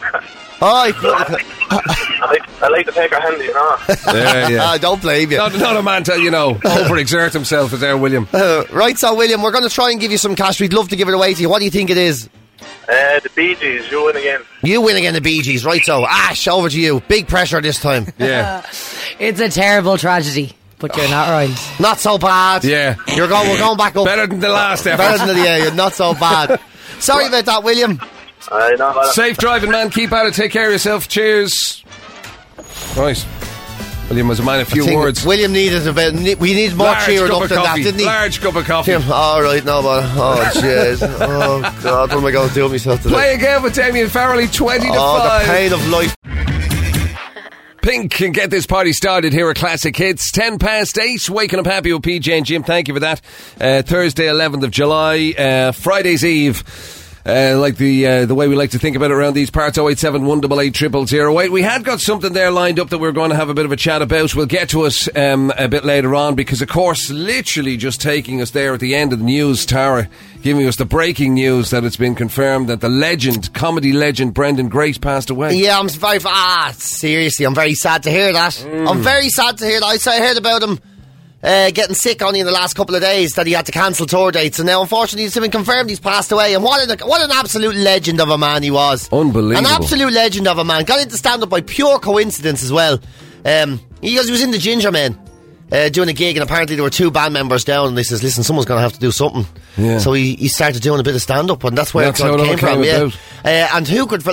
I like to take her handy, you know. Yeah. I don't blame you. Not a man to, overexert himself, is there, William? Right, so, William, we're going to try and give you some cash. We'd love to give it away to you. What do you think it is? The Bee Gees, you win again. You win again, the Bee Gees. Right, so, Ash, over to you. Big pressure this time. Yeah. It's a terrible tragedy, but you're not right. Not so bad. Yeah. We're going back up. Better than the last effort. Better than you're not so bad. Sorry about that, William. Safe driving, man. Keep at it. Take care of yourself. Cheers. Right. William was a man of few words. William needed we need more cheering up than that, didn't he? Large cup of coffee. Alright, no, but jeez. Oh, God, what am I going to do with myself today? Play again with Damien Farrelly, 20 to 5. The pain of life. Pink can get this party started here at Classic Hits. 8:10. Waking up happy with PJ and Jim. Thank you for that. Thursday, 11th of July. Friday's Eve. Like the way we like to think about it around these parts. 087 188 0008. We had got something there lined up that we're going to have a bit of a chat about. We'll get to it a bit later on because, of course, literally just taking us there at the end of the news, Tara, giving us the breaking news that it's been confirmed that the comedy legend Brendan Grace passed away. Yeah, I'm very seriously, I'm very sad to hear that. I'm very sad to hear that. I heard about him getting sick only in the last couple of days, that he had to cancel tour dates, and now unfortunately it's been confirmed he's passed away. And what an absolute legend of a man he was. Unbelievable. An absolute legend of a man. Got into stand-up by pure coincidence as well. He was in the Ginger Men doing a gig, and apparently there were two band members down, and they says, listen, someone's going to have to do something. Yeah. So he started doing a bit of stand-up, and that's where it came from. Yeah. And who could,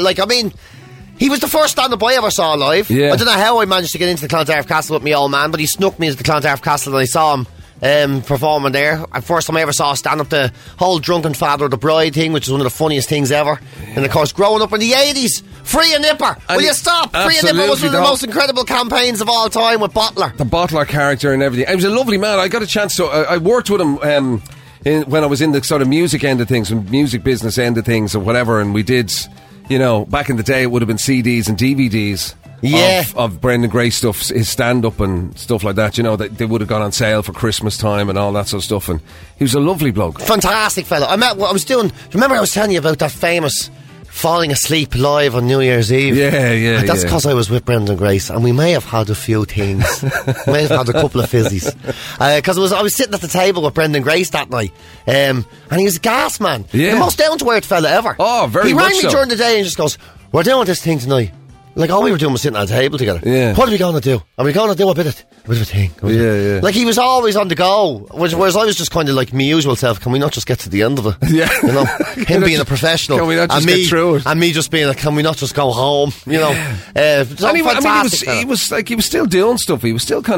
he was the first stand-up I ever saw live. Yeah. I don't know how I managed to get into the Clontarf Castle with my old man, but he snuck me into the Clontarf Castle and I saw him performing there. First time I ever saw stand-up, the whole Drunken Father of the Bride thing, which is one of the funniest things ever. Yeah. And of course, growing up in the 80s, Free and Nipper. Will you stop? Free and Nipper was one of the most incredible campaigns of all time with Bottler. The Bottler character and everything. He was a lovely man. I got a chance to... I worked with him... when I was in the sort of music end of things, music business end of things or whatever, and we did... back in the day, it would have been CDs and DVDs of Brendan Grace stuff, his stand-up and stuff like that. They would have gone on sale for Christmas time and all that sort of stuff. And he was a lovely bloke. Fantastic fella. Remember I was telling you about that famous falling asleep live on New Year's Eve? Yeah. That's because I was with Brendan Grace, and we may have had a few things. May have had a couple of fizzies. Because I was sitting at the table with Brendan Grace that night, and he was a gas man. Yeah. The most down-to-earth fella ever. Oh, very much so. He rang me during the day and just goes, we're doing this thing tonight. Like, all we were doing was sitting at a table together. Yeah. What are we going to do? Are we going to do a bit of a thing? Yeah. Like, he was always on the go, whereas I was just kind of like my usual self. Can we not just get to the end of it? Yeah. Him being a professional. Can we not just get through it? And me just being like, can we not just go home? He was still doing stuff. He was still kind of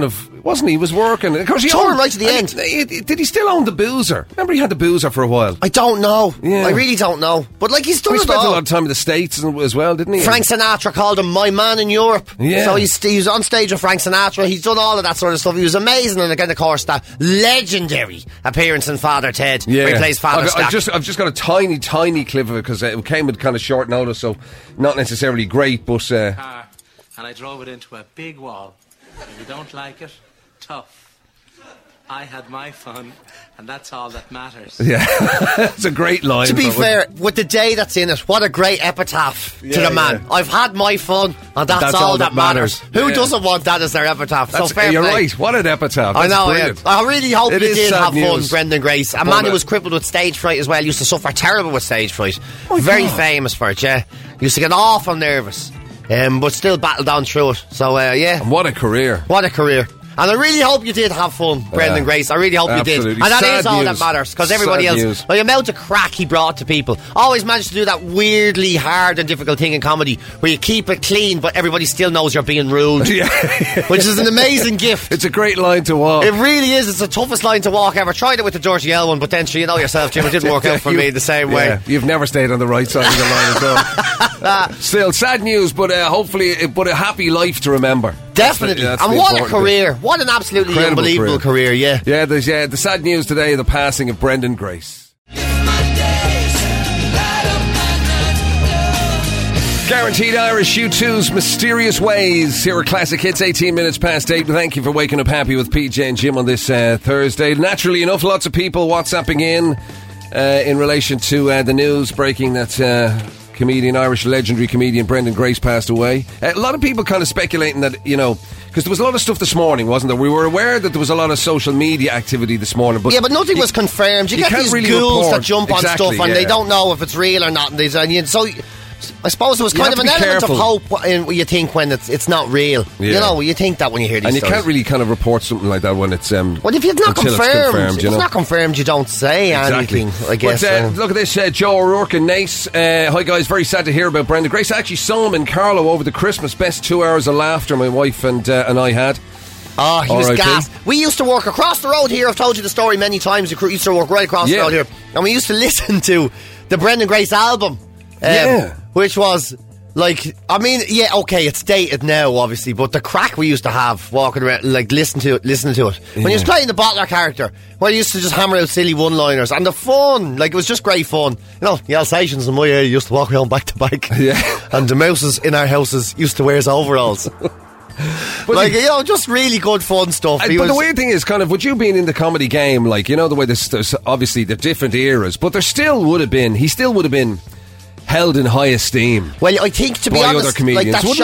wasn't he? He was working. Of course, he Tore owned, him right to the end. Did he still own the Boozer? Remember, he had the Boozer for a while. I don't know. Yeah. I really don't know. But like, he's done He it spent a all. lot of time in the States as well, didn't he? Frank Sinatra called him my man in Europe. Yeah. So he's on stage with Frank Sinatra. He's done all of that sort of stuff. He was amazing. And again, of course, that legendary appearance in Father Ted. Where he plays Father Stack. I've just got a tiny clip of it because it came with kind of short notice, so not necessarily great, but... car, and I drove it into a big wall. If you don't like it, tough. I had my fun, and that's all that matters. Yeah, it's a great line. To be fair, with the day that's in it, what a great epitaph to the man. I've had my fun, and that's all that matters. Who doesn't want that as their epitaph? So fair you're play. right. What an epitaph. I That's know. brilliant. I really hope you did have fun, Brendan Grace. A man who was crippled with stage fright as well. Used to suffer terrible with stage fright. Very famous for it, yeah. Used to get awful nervous. But still battled on through it. So, yeah. And what a career. What a career. And I really hope you did have fun, Brendan Grace. I really hope you did. And that is all that matters, because everybody else, the amount of crack he brought to people, always managed to do that weirdly hard and difficult thing in comedy where you keep it clean, but everybody still knows you're being rude. Which is an amazing gift. It's a great line to walk. It really is. It's the toughest line to walk ever. Tried it with the Dirty L one, but then you know yourself, Jim, it didn't work out for me the same way. You've never stayed on the right side of the line at all. Still, sad news, but hopefully, a happy life to remember. Definitely. That's and what a career. What an absolutely unbelievable career, yeah. Yeah, there's the sad news today, the passing of Brendan Grace. Guaranteed Irish U2's Mysterious Ways. Here are Classic Hits, 18 minutes past 8. Thank you for waking up happy with PJ and Jim on this Thursday. Naturally enough, lots of people WhatsApping in relation to the news breaking that legendary comedian Brendan Grace passed away. A lot of people kind of speculating that, because there was a lot of stuff this morning, wasn't there? We were aware that there was a lot of social media activity this morning. But yeah, but nothing was confirmed. You get these ghouls that jump on stuff and they don't know if it's real or not. And so I suppose there was kind of an element of hope in what you think when it's not real. Yeah. You think that when you hear these stories. And you can't really kind of report something like that when it's... well, if it's not confirmed, if it's not confirmed, you don't say anything, I guess. But, look at this, Joe O'Rourke and Nace. Hi guys, very sad to hear about Brendan Grace. I actually saw him in Carlow over the Christmas. Best 2 hours of laughter my wife and I had. Oh, he was gassed. We used to work across the road here. I've told you the story many times. We used to work right across the road here. And we used to listen to the Brendan Grace album. Which was like, okay, it's dated now, obviously, but the crack we used to have walking around, like listening to it. When he was playing the Bottler character, where he used to just hammer out silly one-liners, and the fun, like it was just great fun. The Alsatians in my area used to walk around back to back, and the mouses in our houses used to wear his overalls. But just really good fun stuff. But the weird thing is, kind of, with you being in the comedy game, like, the way there's obviously the different eras, but he still would have been held in high esteem. Well, I think, to be honest, other comedians, like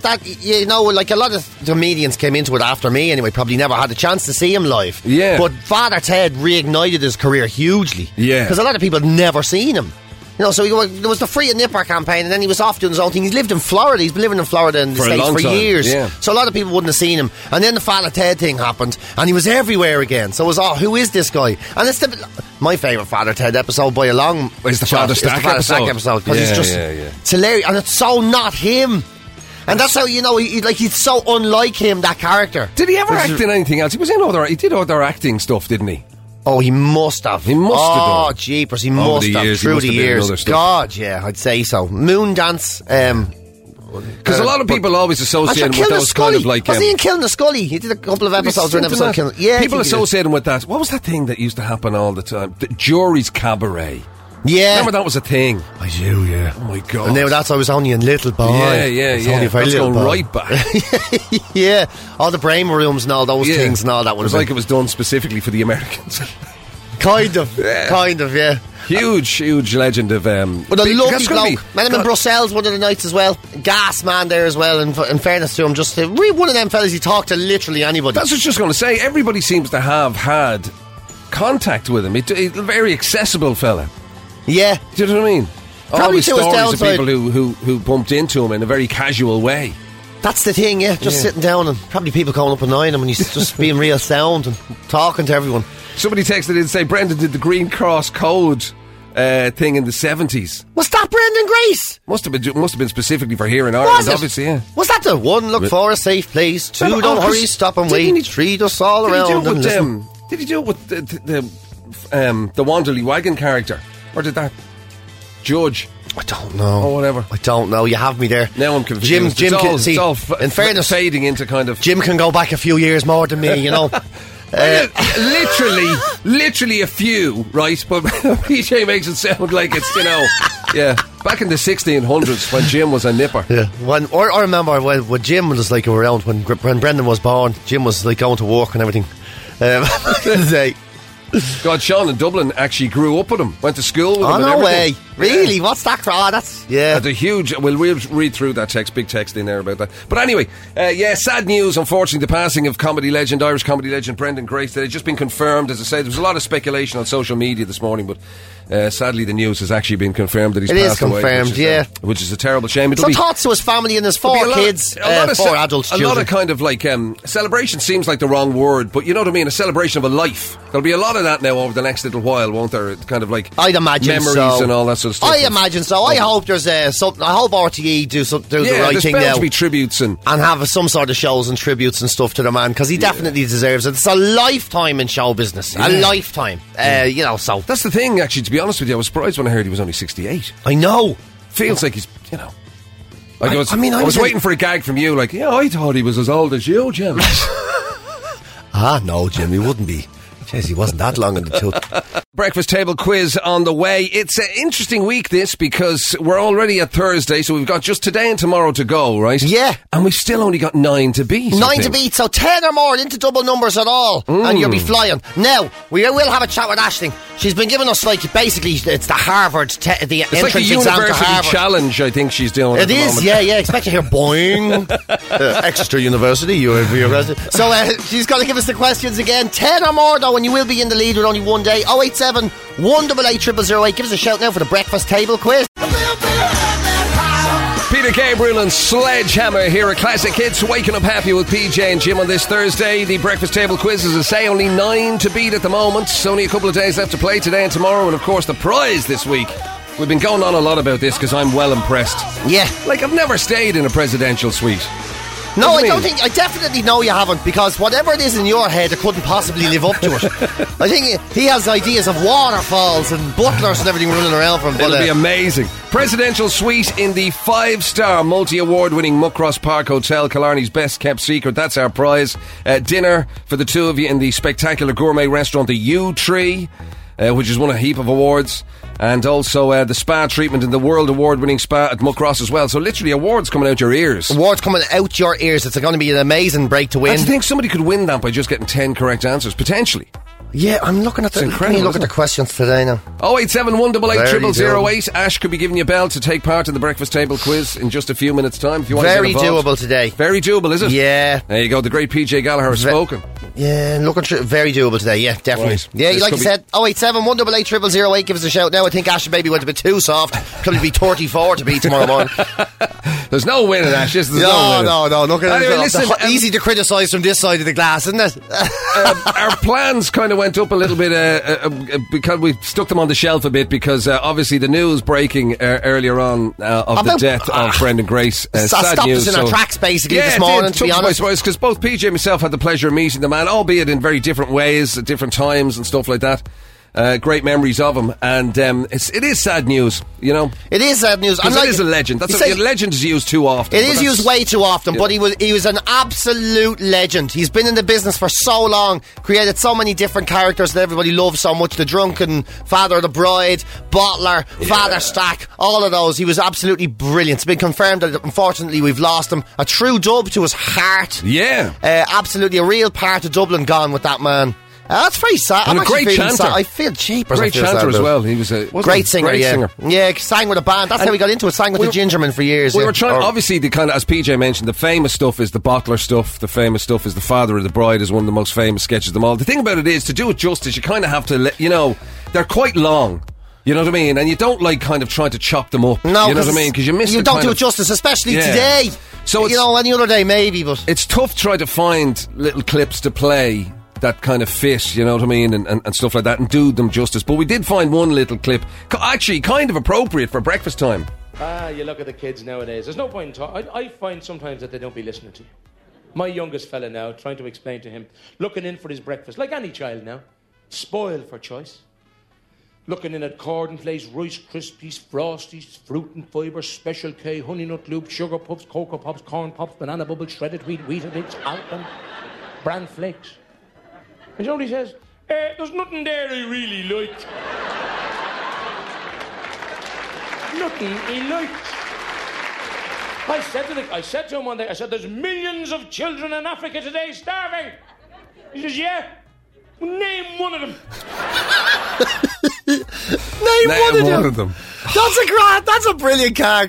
like a lot of comedians came into it after me anyway, probably never had a chance to see him live. Yeah. But Father Ted reignited his career hugely. Yeah. Because a lot of people had never seen him. So there was the Free and Nipper campaign, and then he was off doing his own thing. He's lived in Florida. He's been living in Florida in the States for years. Yeah. So a lot of people wouldn't have seen him. And then the Father Ted thing happened, and he was everywhere again. So it was, who is this guy? And it's my favourite Father Ted episode by a long It's the Father Stack episode. Because it's just it's hilarious, and it's so not him. And that's how he's so unlike him, that character. Did he ever act in anything else? He did other acting stuff, didn't he? Oh, he must have. He must have done. Oh, jeepers, he must have. Through the years. God, yeah, I'd say so. Moondance. Because a lot of people always associate him with those kind of like... Was he in Killing the Scully? He did a couple of episodes or an episode of Killing... Yeah, people associate him with that. What was that thing that used to happen all the time? The Jury's Cabaret. Yeah. Remember that was a thing? I do, yeah. Oh my God. And now I was only a little boy. Yeah. Only a very That's little going boy. right back. Yeah. All the brain rooms and all those things and all that. It was like it was done specifically for the Americans. Kind of, yeah. Huge legend of... But a lovely bloke. Met him in Brussels one of the nights as well. Gas man there as well, in fairness to him. Just one of them fellas, he talked to literally anybody. That's what I was just going to say. Everybody seems to have had contact with him. He's a very accessible fella. Yeah. Do you know what I mean? Probably all the stories of people who bumped into him in a very casual way. That's the thing, yeah. Just sitting down and probably people going up and annoying him and he's just being real sound and talking to everyone. Somebody texted in saying Brendan did the Green Cross Code thing in the 70s. Was that Brendan Grace? Must have been specifically for here in Ireland, obviously, yeah. Was that the 1, look for a safe place, 2, don't hurry, stop and wait, 3, dust all around and listen? Did he do it with the Wanderley Wagon character? Or did that Judge? I don't know. Or whatever. I don't know. You have me there. Now I'm confused. Jim it's all in fairness, fading into kind of... Jim can go back a few years more than me, you know. Literally a few, right? But PJ makes it sound like it's, you know, yeah. Back in the 1600s when Jim was a nipper. Yeah. I remember when Jim was like around, when Brendan was born, Jim was like going to work and everything. God, Sean in Dublin actually grew up with him. Went to school with him. Oh, and no everything. way. Really? What's that? Oh, that's... Yeah. That's a huge... We'll read through that text, big text in there about that. But anyway, sad news, unfortunately, the passing of Irish comedy legend Brendan Grace. That had just been confirmed, as I say. There was a lot of speculation on social media this morning, but sadly the news has actually been confirmed that he's passed away. It is confirmed, which is a terrible shame. So thoughts to his family and his 4 kids, 4 adults, children. A lot of kind of like... celebration seems like the wrong word, but you know what I mean? A celebration of a life. There'll be a lot of that now over the next little while, won't there? Kind of like I'd imagine memories and all that sort of stuff. I imagine so. I hope there's something. I hope RTE do the right thing now. There's bound to be tributes and have some sort of shows and tributes and stuff to the man, because he definitely deserves it. It's a lifetime in show business. A lifetime. You know, so that's the thing. Actually, to be honest with you, I was surprised when I heard he was only 68. I know. Feels like he's, you know. I was waiting for a gag from you, like, I thought he was as old as you, Jim. No, Jim, he wouldn't be. Jeez, he wasn't that long in the tooth. Breakfast table quiz on the way. It's an interesting week, this, because we're already at Thursday, so we've got just today and tomorrow to go, right? Yeah. And we've still only got 9 to beat. 9 to beat, so 10 or more into double numbers at all, and you'll be flying. Now, we will have a chat with Aisling. She's been giving us, like, basically, it's the Harvard, the it's entrance like a exam to university Harvard. challenge, I think she's doing. It is, yeah. Expect to hear boing. Exeter University, you're resident. So she's going to give us the questions again. 10 or more, though, and you will be in the lead with only one day. 087 188 0008. Give us a shout now for the breakfast table quiz. Peter Gabriel and Sledgehammer here at Classic Hits, waking up happy with PJ and Jim on this Thursday. The breakfast table quiz, as I say, only 9 to beat at the moment. Only a couple of days left to play, today and tomorrow, and of course the prize this week. We've been going on a lot about this because I'm well impressed. Yeah. Like, I've never stayed in a presidential suite. No, I definitely know you haven't, because whatever it is in your head, it couldn't possibly live up to it. I think he has ideas of waterfalls and butlers and everything running around for him. It'll be amazing. Presidential suite in the 5-star multi-award winning Muckross Park Hotel, Killarney's best kept secret. That's our prize. Dinner for the two of you in the spectacular gourmet restaurant, the Yew Tree, which has won a heap of awards. And also the spa treatment in the world award-winning spa at Muckross as well. So literally awards coming out your ears. Awards coming out your ears. It's going to be an amazing break to win. I think somebody could win that by just getting 10 correct answers, potentially. Yeah, I'm looking at the questions today now. 087 188 0008. Ash could be giving you a bell to take part in the breakfast table quiz in just a few minutes' time. If you want Very to get involved. doable today. Very doable, is it? Yeah. There you go. The great PJ Gallagher has spoken. Yeah, looking very doable today. Yeah, definitely. Right. Yeah, like I said, 087 188 0008. Give us a shout now. I think Ash maybe went a bit too soft. Could be 34 to beat tomorrow morning. There's no winning, Ash. There's no. Look at anyway, listen, easy to criticise from this side of the glass, isn't it? Our plans kind of went up a little bit because we stuck them on the shelf a bit, because obviously the news breaking earlier on of the death of Brendan Grace. Sad news. Us in our tracks basically this morning, to be honest. Because both PJ and myself had the pleasure of meeting the man, albeit in very different ways, at different times and stuff like that. Great memories of him, and it is sad news, you know. It is sad news. Because it is a legend. Legend is used too often. It is used way too often, but he was an absolute legend. He's been in the business for so long, created so many different characters that everybody loves so much. The drunken father of the bride, Bottler, Father Stack, all of those. He was absolutely brilliant. It's been confirmed that unfortunately we've lost him. A true dub to his heart. Yeah. Absolutely a real part of Dublin gone with that man. That's very sad. And I'm a great chanter. Sad. I feel cheap. Great chanter as well. He was a great singer. Yeah, sang with a band. That's how he got into it. Sang with the Gingerman for years. We were trying. Obviously, the kind of, as PJ mentioned, the famous stuff is the Bottler stuff. The famous stuff is the Father of the Bride, is one of the most famous sketches of them all. The thing about it is, to do it justice, you kind of have to, they're quite long. You know what I mean? And you don't kind of try to chop them up. No, you know what I mean? Because you miss. You don't do it justice, especially today. So any other day maybe, but it's tough to try to find little clips to play that kind of fit, you know what I mean, and stuff like that, and do them justice. But we did find one little clip, actually kind of appropriate for breakfast time. You look at the kids nowadays. There's no point in talking. I find sometimes that they don't be listening to you. My youngest fella now, trying to explain to him, looking in for his breakfast, like any child now, spoiled for choice. Looking in at cornflakes, Rice Krispies, Frosties, Fruit and Fibre, Special K, Honey Nut Loop, Sugar Puffs, Cocoa Pops, Corn Pops, Banana Bubbles, Shredded Wheat, Weetabix, Alpen, Bran Flakes. And you know what he says? There's nothing there I really liked. Nothing he liked. I said to him one day, I said, there's millions of children in Africa today starving. He says, yeah. Name one of them. Name one of them. That's a brilliant gag.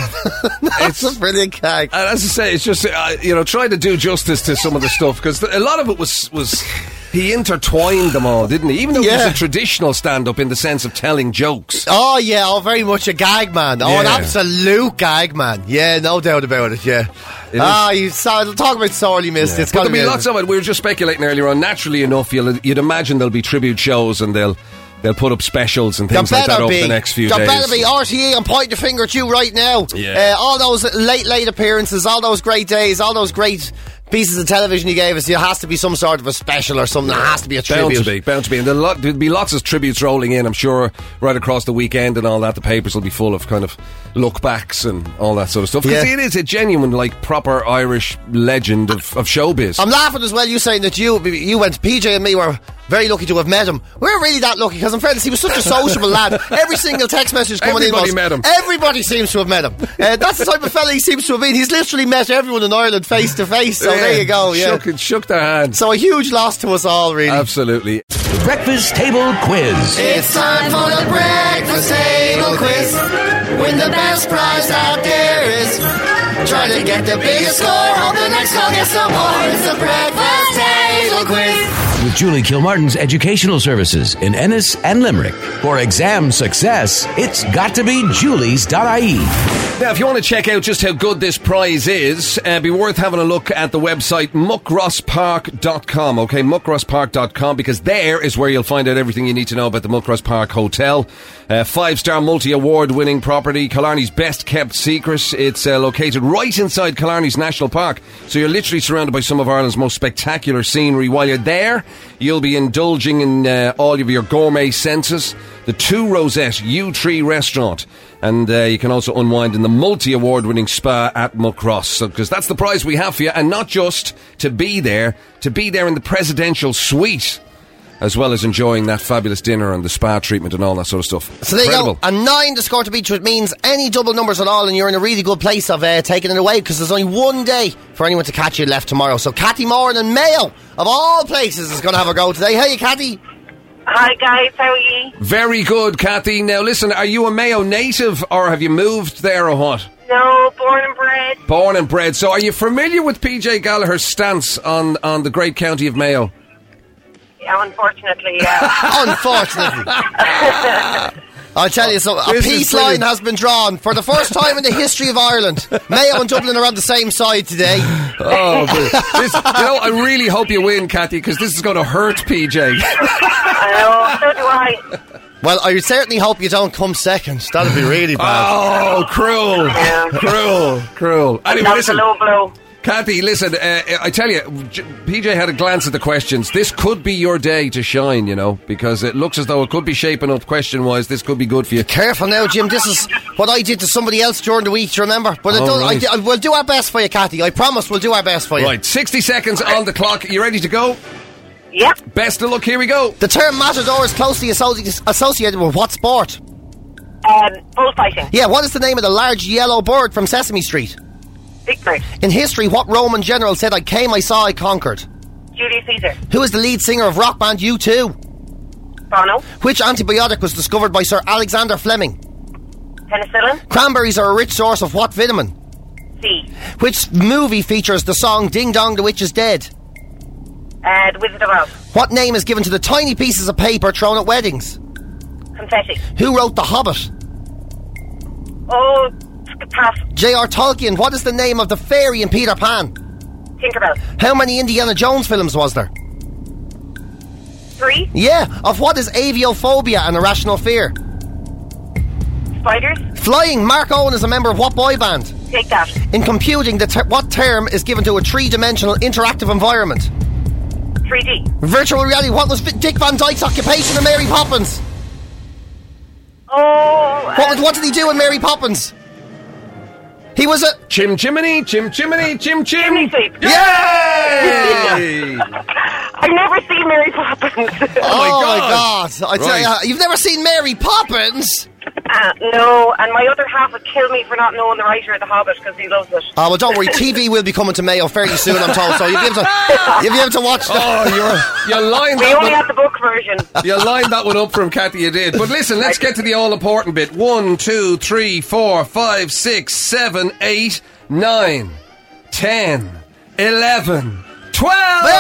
That's a brilliant gag. And as I say, it's just trying to do justice to some of the stuff, because a lot of it was he intertwined them all, didn't he? Even though he was a traditional stand-up in the sense of telling jokes. Oh yeah, very much a gag man. An absolute gag man. Yeah, no doubt about it. Yeah. You talk about sorely missed. Yeah. There'll be lots of it. We were just speculating earlier on. Naturally enough, you'd imagine there'll be tribute shows, and they'll put up specials and things like that over the next few days. There better be. RTE, I'm pointing the finger at you right now. Yeah. All those late appearances, all those great days, all those great pieces of television you gave us, there has to be some sort of a special or something. There has to be a tribute. Bound to be. And there'll be lots of tributes rolling in, I'm sure, right across the weekend and all that. The papers will be full of kind of look-backs and all that sort of stuff. Because it is a genuine, like, proper Irish legend of showbiz. I'm laughing as well, you saying that you went, PJ and me were very lucky to have met him. We're really that lucky, because in fairness, he was such a sociable lad. Every single text message coming Everybody met him. Everybody seems to have met him. That's the type of fella he seems to have been. He's literally met everyone in Ireland face to face. So there you go. Yeah. Shook their hands. So a huge loss to us all, really. Absolutely. Breakfast Table Quiz. It's time for the Breakfast Table Quiz. Win the best prize out there is. Try to get the biggest score. Hope the next call gets some more. It's the Breakfast Table Quiz. With Julie Kilmartin's Educational Services in Ennis and Limerick. For exam success, it's got to be julies.ie. Now, if you want to check out just how good this prize is, be worth having a look at the website muckrosspark.com, okay? muckrosspark.com, because there is where you'll find out everything you need to know about the Muckross Park Hotel. 5-star multi-award winning property, Killarney's best kept secret. It's located right inside Killarney's National Park, so you're literally surrounded by some of Ireland's most spectacular scenery. While you're there, you'll be indulging in all of your gourmet senses. The 2 Rosette U3 restaurant, and you can also unwind in the multi-award winning spa at Muckross, because that's the prize we have for you. And not just to be there in the presidential suite, as well as enjoying that fabulous dinner and the spa treatment and all that sort of stuff. So there you go. A 9 to score to beat, which means any double numbers at all, and you're in a really good place of taking it away, because there's only one day for anyone to catch you left tomorrow. So Cathy Moran and Mayo, of all places, is going to have a go today. Hey, Cathy. Hi guys, how are you? Very good, Cathy. Now listen, are you a Mayo native, or have you moved there, or what? No, born and bred. Born and bred. So are you familiar with PJ Gallagher's stance on the great county of Mayo? Yeah, unfortunately, yeah. Unfortunately. I'll tell you, so a peace line has been drawn for the first time in the history of Ireland. Mayo and Dublin are on the same side today. Oh, I really hope you win, Cathy, because this is going to hurt PJ. I know, so do I. Well, I certainly hope you don't come second. That'd be really bad. Oh, cruel. Yeah. Cruel. Anyway, listen. Low blow. Cathy, listen, I tell you, PJ had a glance at the questions. This could be your day to shine, because it looks as though it could be shaping up question-wise. This could be good for you. Careful now, Jim. This is what I did to somebody else during the week, do you remember? But we'll do our best for you, Cathy. I promise we'll do our best for you. Right, 60 seconds on the clock. You ready to go? Yeah. Best of luck, here we go. The term matador is closely associated with what sport? Bullfighting. Yeah, what is the name of the large yellow bird from Sesame Street? Victory. In history, what Roman general said, I came, I saw, I conquered? Julius Caesar. Who is the lead singer of rock band U2? Bono. Which antibiotic was discovered by Sir Alexander Fleming? Penicillin. Cranberries are a rich source of what vitamin? C. Which movie features the song Ding Dong the Witch is Dead? The Wizard of Oz. What name is given to the tiny pieces of paper thrown at weddings? Confetti. Who wrote The Hobbit? Oh, pass. J.R. Tolkien. What is the name of the fairy in Peter Pan? Tinkerbell. How many Indiana Jones films was there? 3. Yeah. Of what is aviophobia an irrational fear? Spiders. Flying. Mark Owen is a member of what boy band? Take that. In computing, what term is given to a three-dimensional interactive environment? 3D. Virtual reality. What was Dick Van Dyke's occupation in Mary Poppins? Oh. What did he do in Mary Poppins? He was a... Chimney sweep. Chimney sweep. Yay! I've never seen Mary Poppins. Oh my God. I tell Right. you, you've never seen Mary Poppins? No, and my other half would kill me for not knowing the writer of The Hobbit because he loves it. Oh, well, don't worry. TV will be coming to Mayo fairly soon, I'm told, so you'll be able to watch that. Oh, you lined We that only one. had the book version. You lined that one up from Kathy, you did. But listen, let's get to the all-important bit. 1, 2, 3, 4, 5, 6, 7, 8, 9, 10, 11, 12!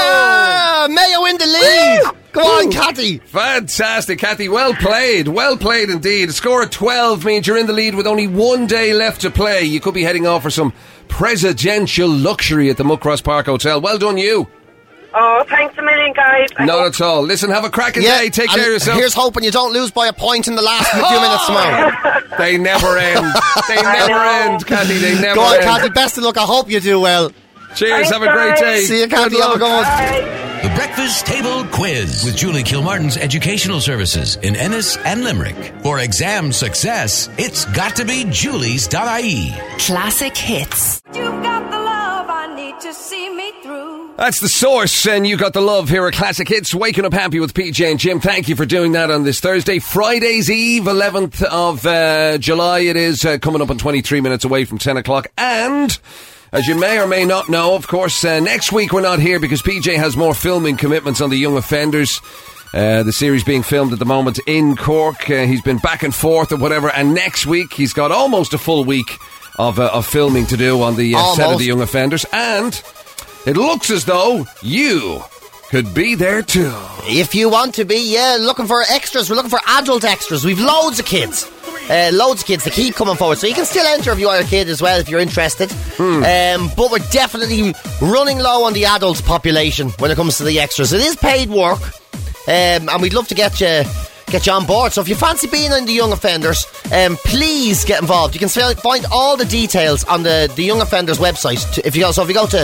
Ah, Mayo in the lead! Woo! Go on, Woo! Kathy. Fantastic, Kathy. Well played indeed. A score of 12 means you're in the lead with only 1 day left to play. You could be heading off for some presidential luxury at the Muckross Park Hotel. Well done, you. Oh, thanks a million, guys. Not at all. Listen, have a cracking day. Take care of yourself. Here's hoping you don't lose by a point in the last few minutes tomorrow. They never end. They never end, Kathy. They never Go on, end. Kathy. Best of luck. I hope you do well. Cheers. Have a great day. See you, Kathy. Good Have a luck. good one. The Breakfast Table Quiz with Julie Kilmartin's Educational Services in Ennis and Limerick. For exam success, it's got to be Julie's.ie. Classic hits. You've got the love I need to see me through. That's the source, and you got the love here at Classic Hits. Waking up happy with PJ and Jim. Thank you for doing that on this Thursday, Friday's Eve, 11th of July. It is coming up on 23 minutes away from 10 o'clock. And as you may or may not know, of course, next week we're not here because PJ has more filming commitments on the young offenders. The series being filmed at the moment in Cork. He's been back and forth or whatever, and next week he's got almost a full week of filming to do on the set of the young offenders, and it looks as though you could be there too. If you want to be, looking for extras. We're looking for adult extras. We've loads of kids. Loads of kids that keep coming forward. So you can still enter if you are a kid as well, if you're interested. But we're definitely running low on the adult population when it comes to the extras. It is paid work, and we'd love to get you on board. So if you fancy being in the young offenders, please get involved. You can find all the details on the Young Offenders website. If you go to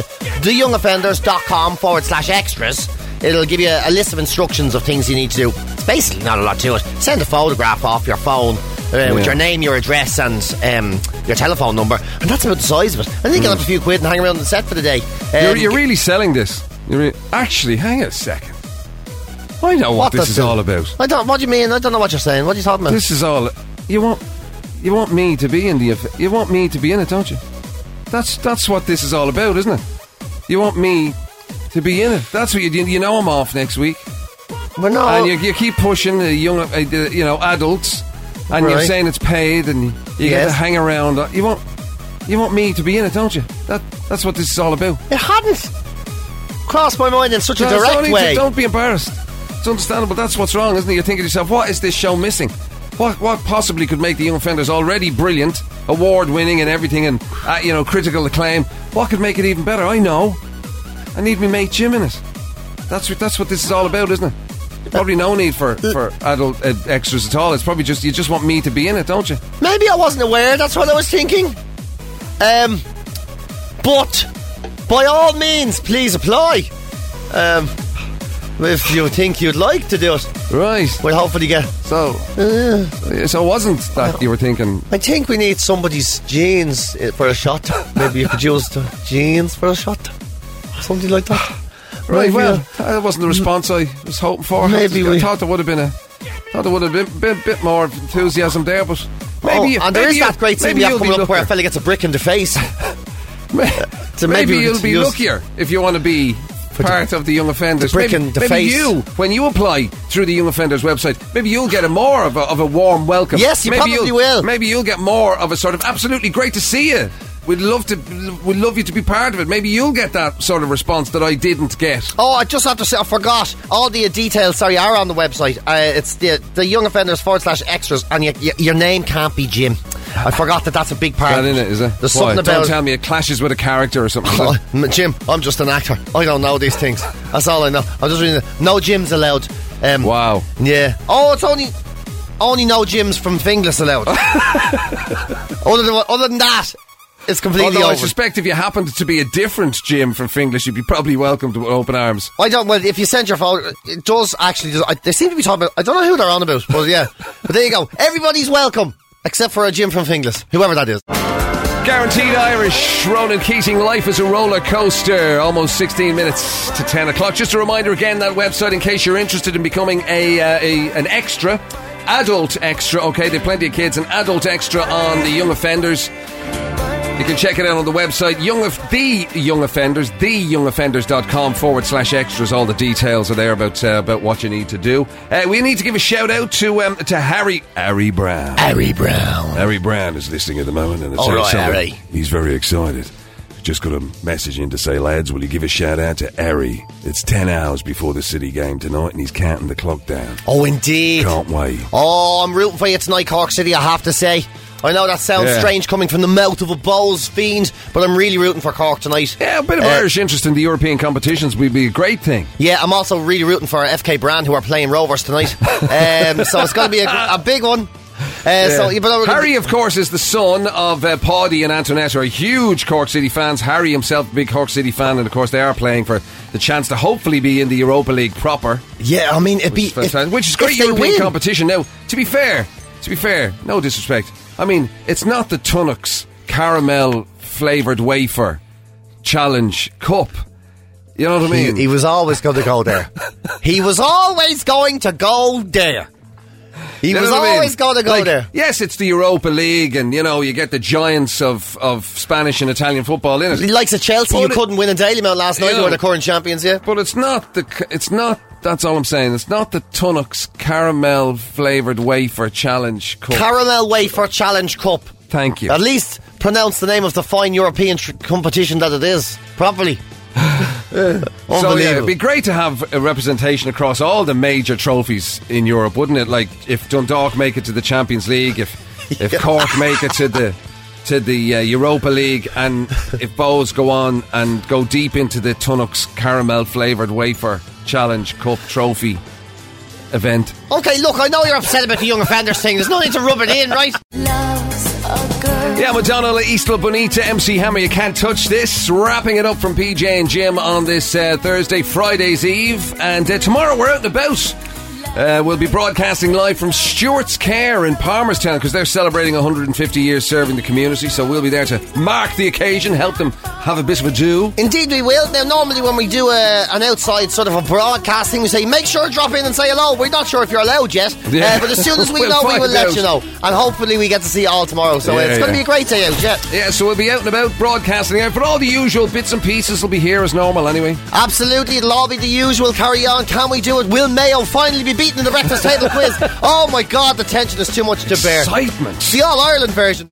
theyoungoffenders.com/extras, it'll give you a list of instructions of things you need to do. It's basically not a lot to it. Send a photograph off your phone with your name, your address, and your telephone number, and that's about the size of it. I think you'll have a few quid and hang around the set for the day. You're really selling this. Actually, hang a second. I know what this is all about. What do you mean? I don't know what you're saying. What are you talking about? This is all. You want me to be in you want me to be in it, don't you? That's what this is all about, isn't it? You want me to be in it. That's what you know. I'm off next week. Well, no. And you keep pushing the young, adults, and you're saying it's paid, and you get to hang around. You want me to be in it, don't you? That's what this is all about. It hadn't crossed my mind in such a direct way. Don't be embarrassed. It's understandable. That's what's wrong, isn't it? You're thinking to yourself, what is this show missing? What possibly could make the Young Offenders already brilliant, award-winning and everything, and critical acclaim? What could make it even better? I know. I need me mate Jim in it. That's what this is all about, isn't it? Probably no need for adult extras at all. It's probably just you just want me to be in it, don't you? Maybe I wasn't aware. That's what I was thinking. But by all means, please apply. If you think you'd like to do it, right? We'll hopefully get. So it wasn't that you were thinking. I think we need somebody's jeans for a shot. Maybe you could use the jeans for a shot, something like that. Right. Well, that wasn't the response I was hoping for. Maybe I thought there would have been a bit more enthusiasm there, but maybe. And there is that great scene you have coming up where a fella gets a brick in the face. Maybe you'll be luckier if you want to be part of the Young Offenders. Maybe you, when you apply through the Young Offenders website, maybe you'll get more of a warm welcome. Yes, you probably will. Maybe you'll get more of a sort of absolutely great to see you. We'd love you to be part of it. Maybe you'll get that sort of response that I didn't get. Oh, I just have to say, I forgot. All the details, are on the website. It's the Young Offenders /extras, and your name can't be Jim. I forgot that's a big part. That in it, is it? There's something about. Don't tell me it clashes with a character or something. Jim, I'm just an actor. I don't know these things. That's all I know. I'm just reading it. No Jims allowed. Wow. Yeah. Oh, it's only no gyms from Finglas allowed. other than that, it's completely Although over. I suspect if you happened to be a different gym from Finglas, you'd be probably welcomed with open arms. Well, if you send your phone, it does actually. They seem to be talking about. I don't know who they're on about, but yeah. But there you go. Everybody's welcome, except for a gym from Finglas, whoever that is. Guaranteed Irish, Ronan Keating, life is a roller coaster. Almost 16 minutes to 10 o'clock. Just a reminder again, that website, in case you're interested in becoming an extra, adult extra, okay, there are plenty of kids, an adult extra on the Young Offenders. You can check it out on the website, theyoungoffenders.com/extras. All the details are there about what you need to do. We need to give a shout out to Harry Brown. Harry Brown. Harry Brown is listening at the moment, and all right, Harry. He's very excited. Just got a message in to say, lads, will you give a shout out to Harry? It's 10 hours before the City game tonight, and he's counting the clock down. Oh, indeed. Can't wait. Oh, I'm rooting for you tonight, Cork City, I have to say. I know that sounds strange coming from the mouth of a Bowls fiend, but I'm really rooting for Cork tonight. Yeah, a bit of Irish interest in the European competitions would be a great thing. Yeah, I'm also really rooting for FK Brand, who are playing Rovers tonight. So it's going to be a big one. Harry, of course, is the son of Paddy and Antoinette, who are huge Cork City fans. Harry himself, a big Cork City fan, and of course they are playing for the chance to hopefully be in the Europa League proper. Yeah, I mean, which is great European competition. Now, to be fair, no disrespect, I mean, it's not the Tunnocks caramel flavoured wafer challenge cup. You know what I mean? He was always going to go there. He was always going to go there. He was always going to go there. Yes, it's the Europa League, and you get the giants of Spanish and Italian football in it. He likes a Chelsea who couldn't win in Dalymount last night, who are the current champions. Yeah, but it's not. That's all I'm saying. It's not the Tunnocks caramel flavoured wafer challenge cup. Caramel wafer challenge cup. Thank you. At least pronounce the name of the fine European competition that it is properly. So yeah, it'd be great to have a representation across all the major trophies in Europe, wouldn't it? Like if Dundalk make it to the Champions League, if Cork make it to the Europa League, and if Bows go on and go deep into the Tunnocks caramel flavoured wafer challenge cup trophy event. Okay, look, I know you're upset about the Young Offenders thing. There's no need to rub it in, right? Yeah, Madonna, Isla Bonita, MC Hammer, you can't touch this. Wrapping it up from PJ and Jim on this Thursday, Friday's Eve. And tomorrow we're out and about. We'll be broadcasting live from Stuart's Care in Palmerstown, because they're celebrating 150 years serving the community. So we'll be there to mark the occasion, help them have a bit of a do. Indeed we will. Now normally when we do an outside sort of a broadcasting, we say make sure to drop in and say hello. We're not sure if you're allowed yet, but as soon as we know, we will let you know. And hopefully we get to see you all tomorrow. So it's going to be a great day out. Yeah, so we'll be out and about broadcasting out, but all the usual bits and pieces will be here as normal anyway. Absolutely, it'll all be the usual. Carry on. Can we do it? Will Mayo finally be beaten in the breakfast table quiz? Oh my God, the tension is too much to bear. Excitement. The All-Ireland version.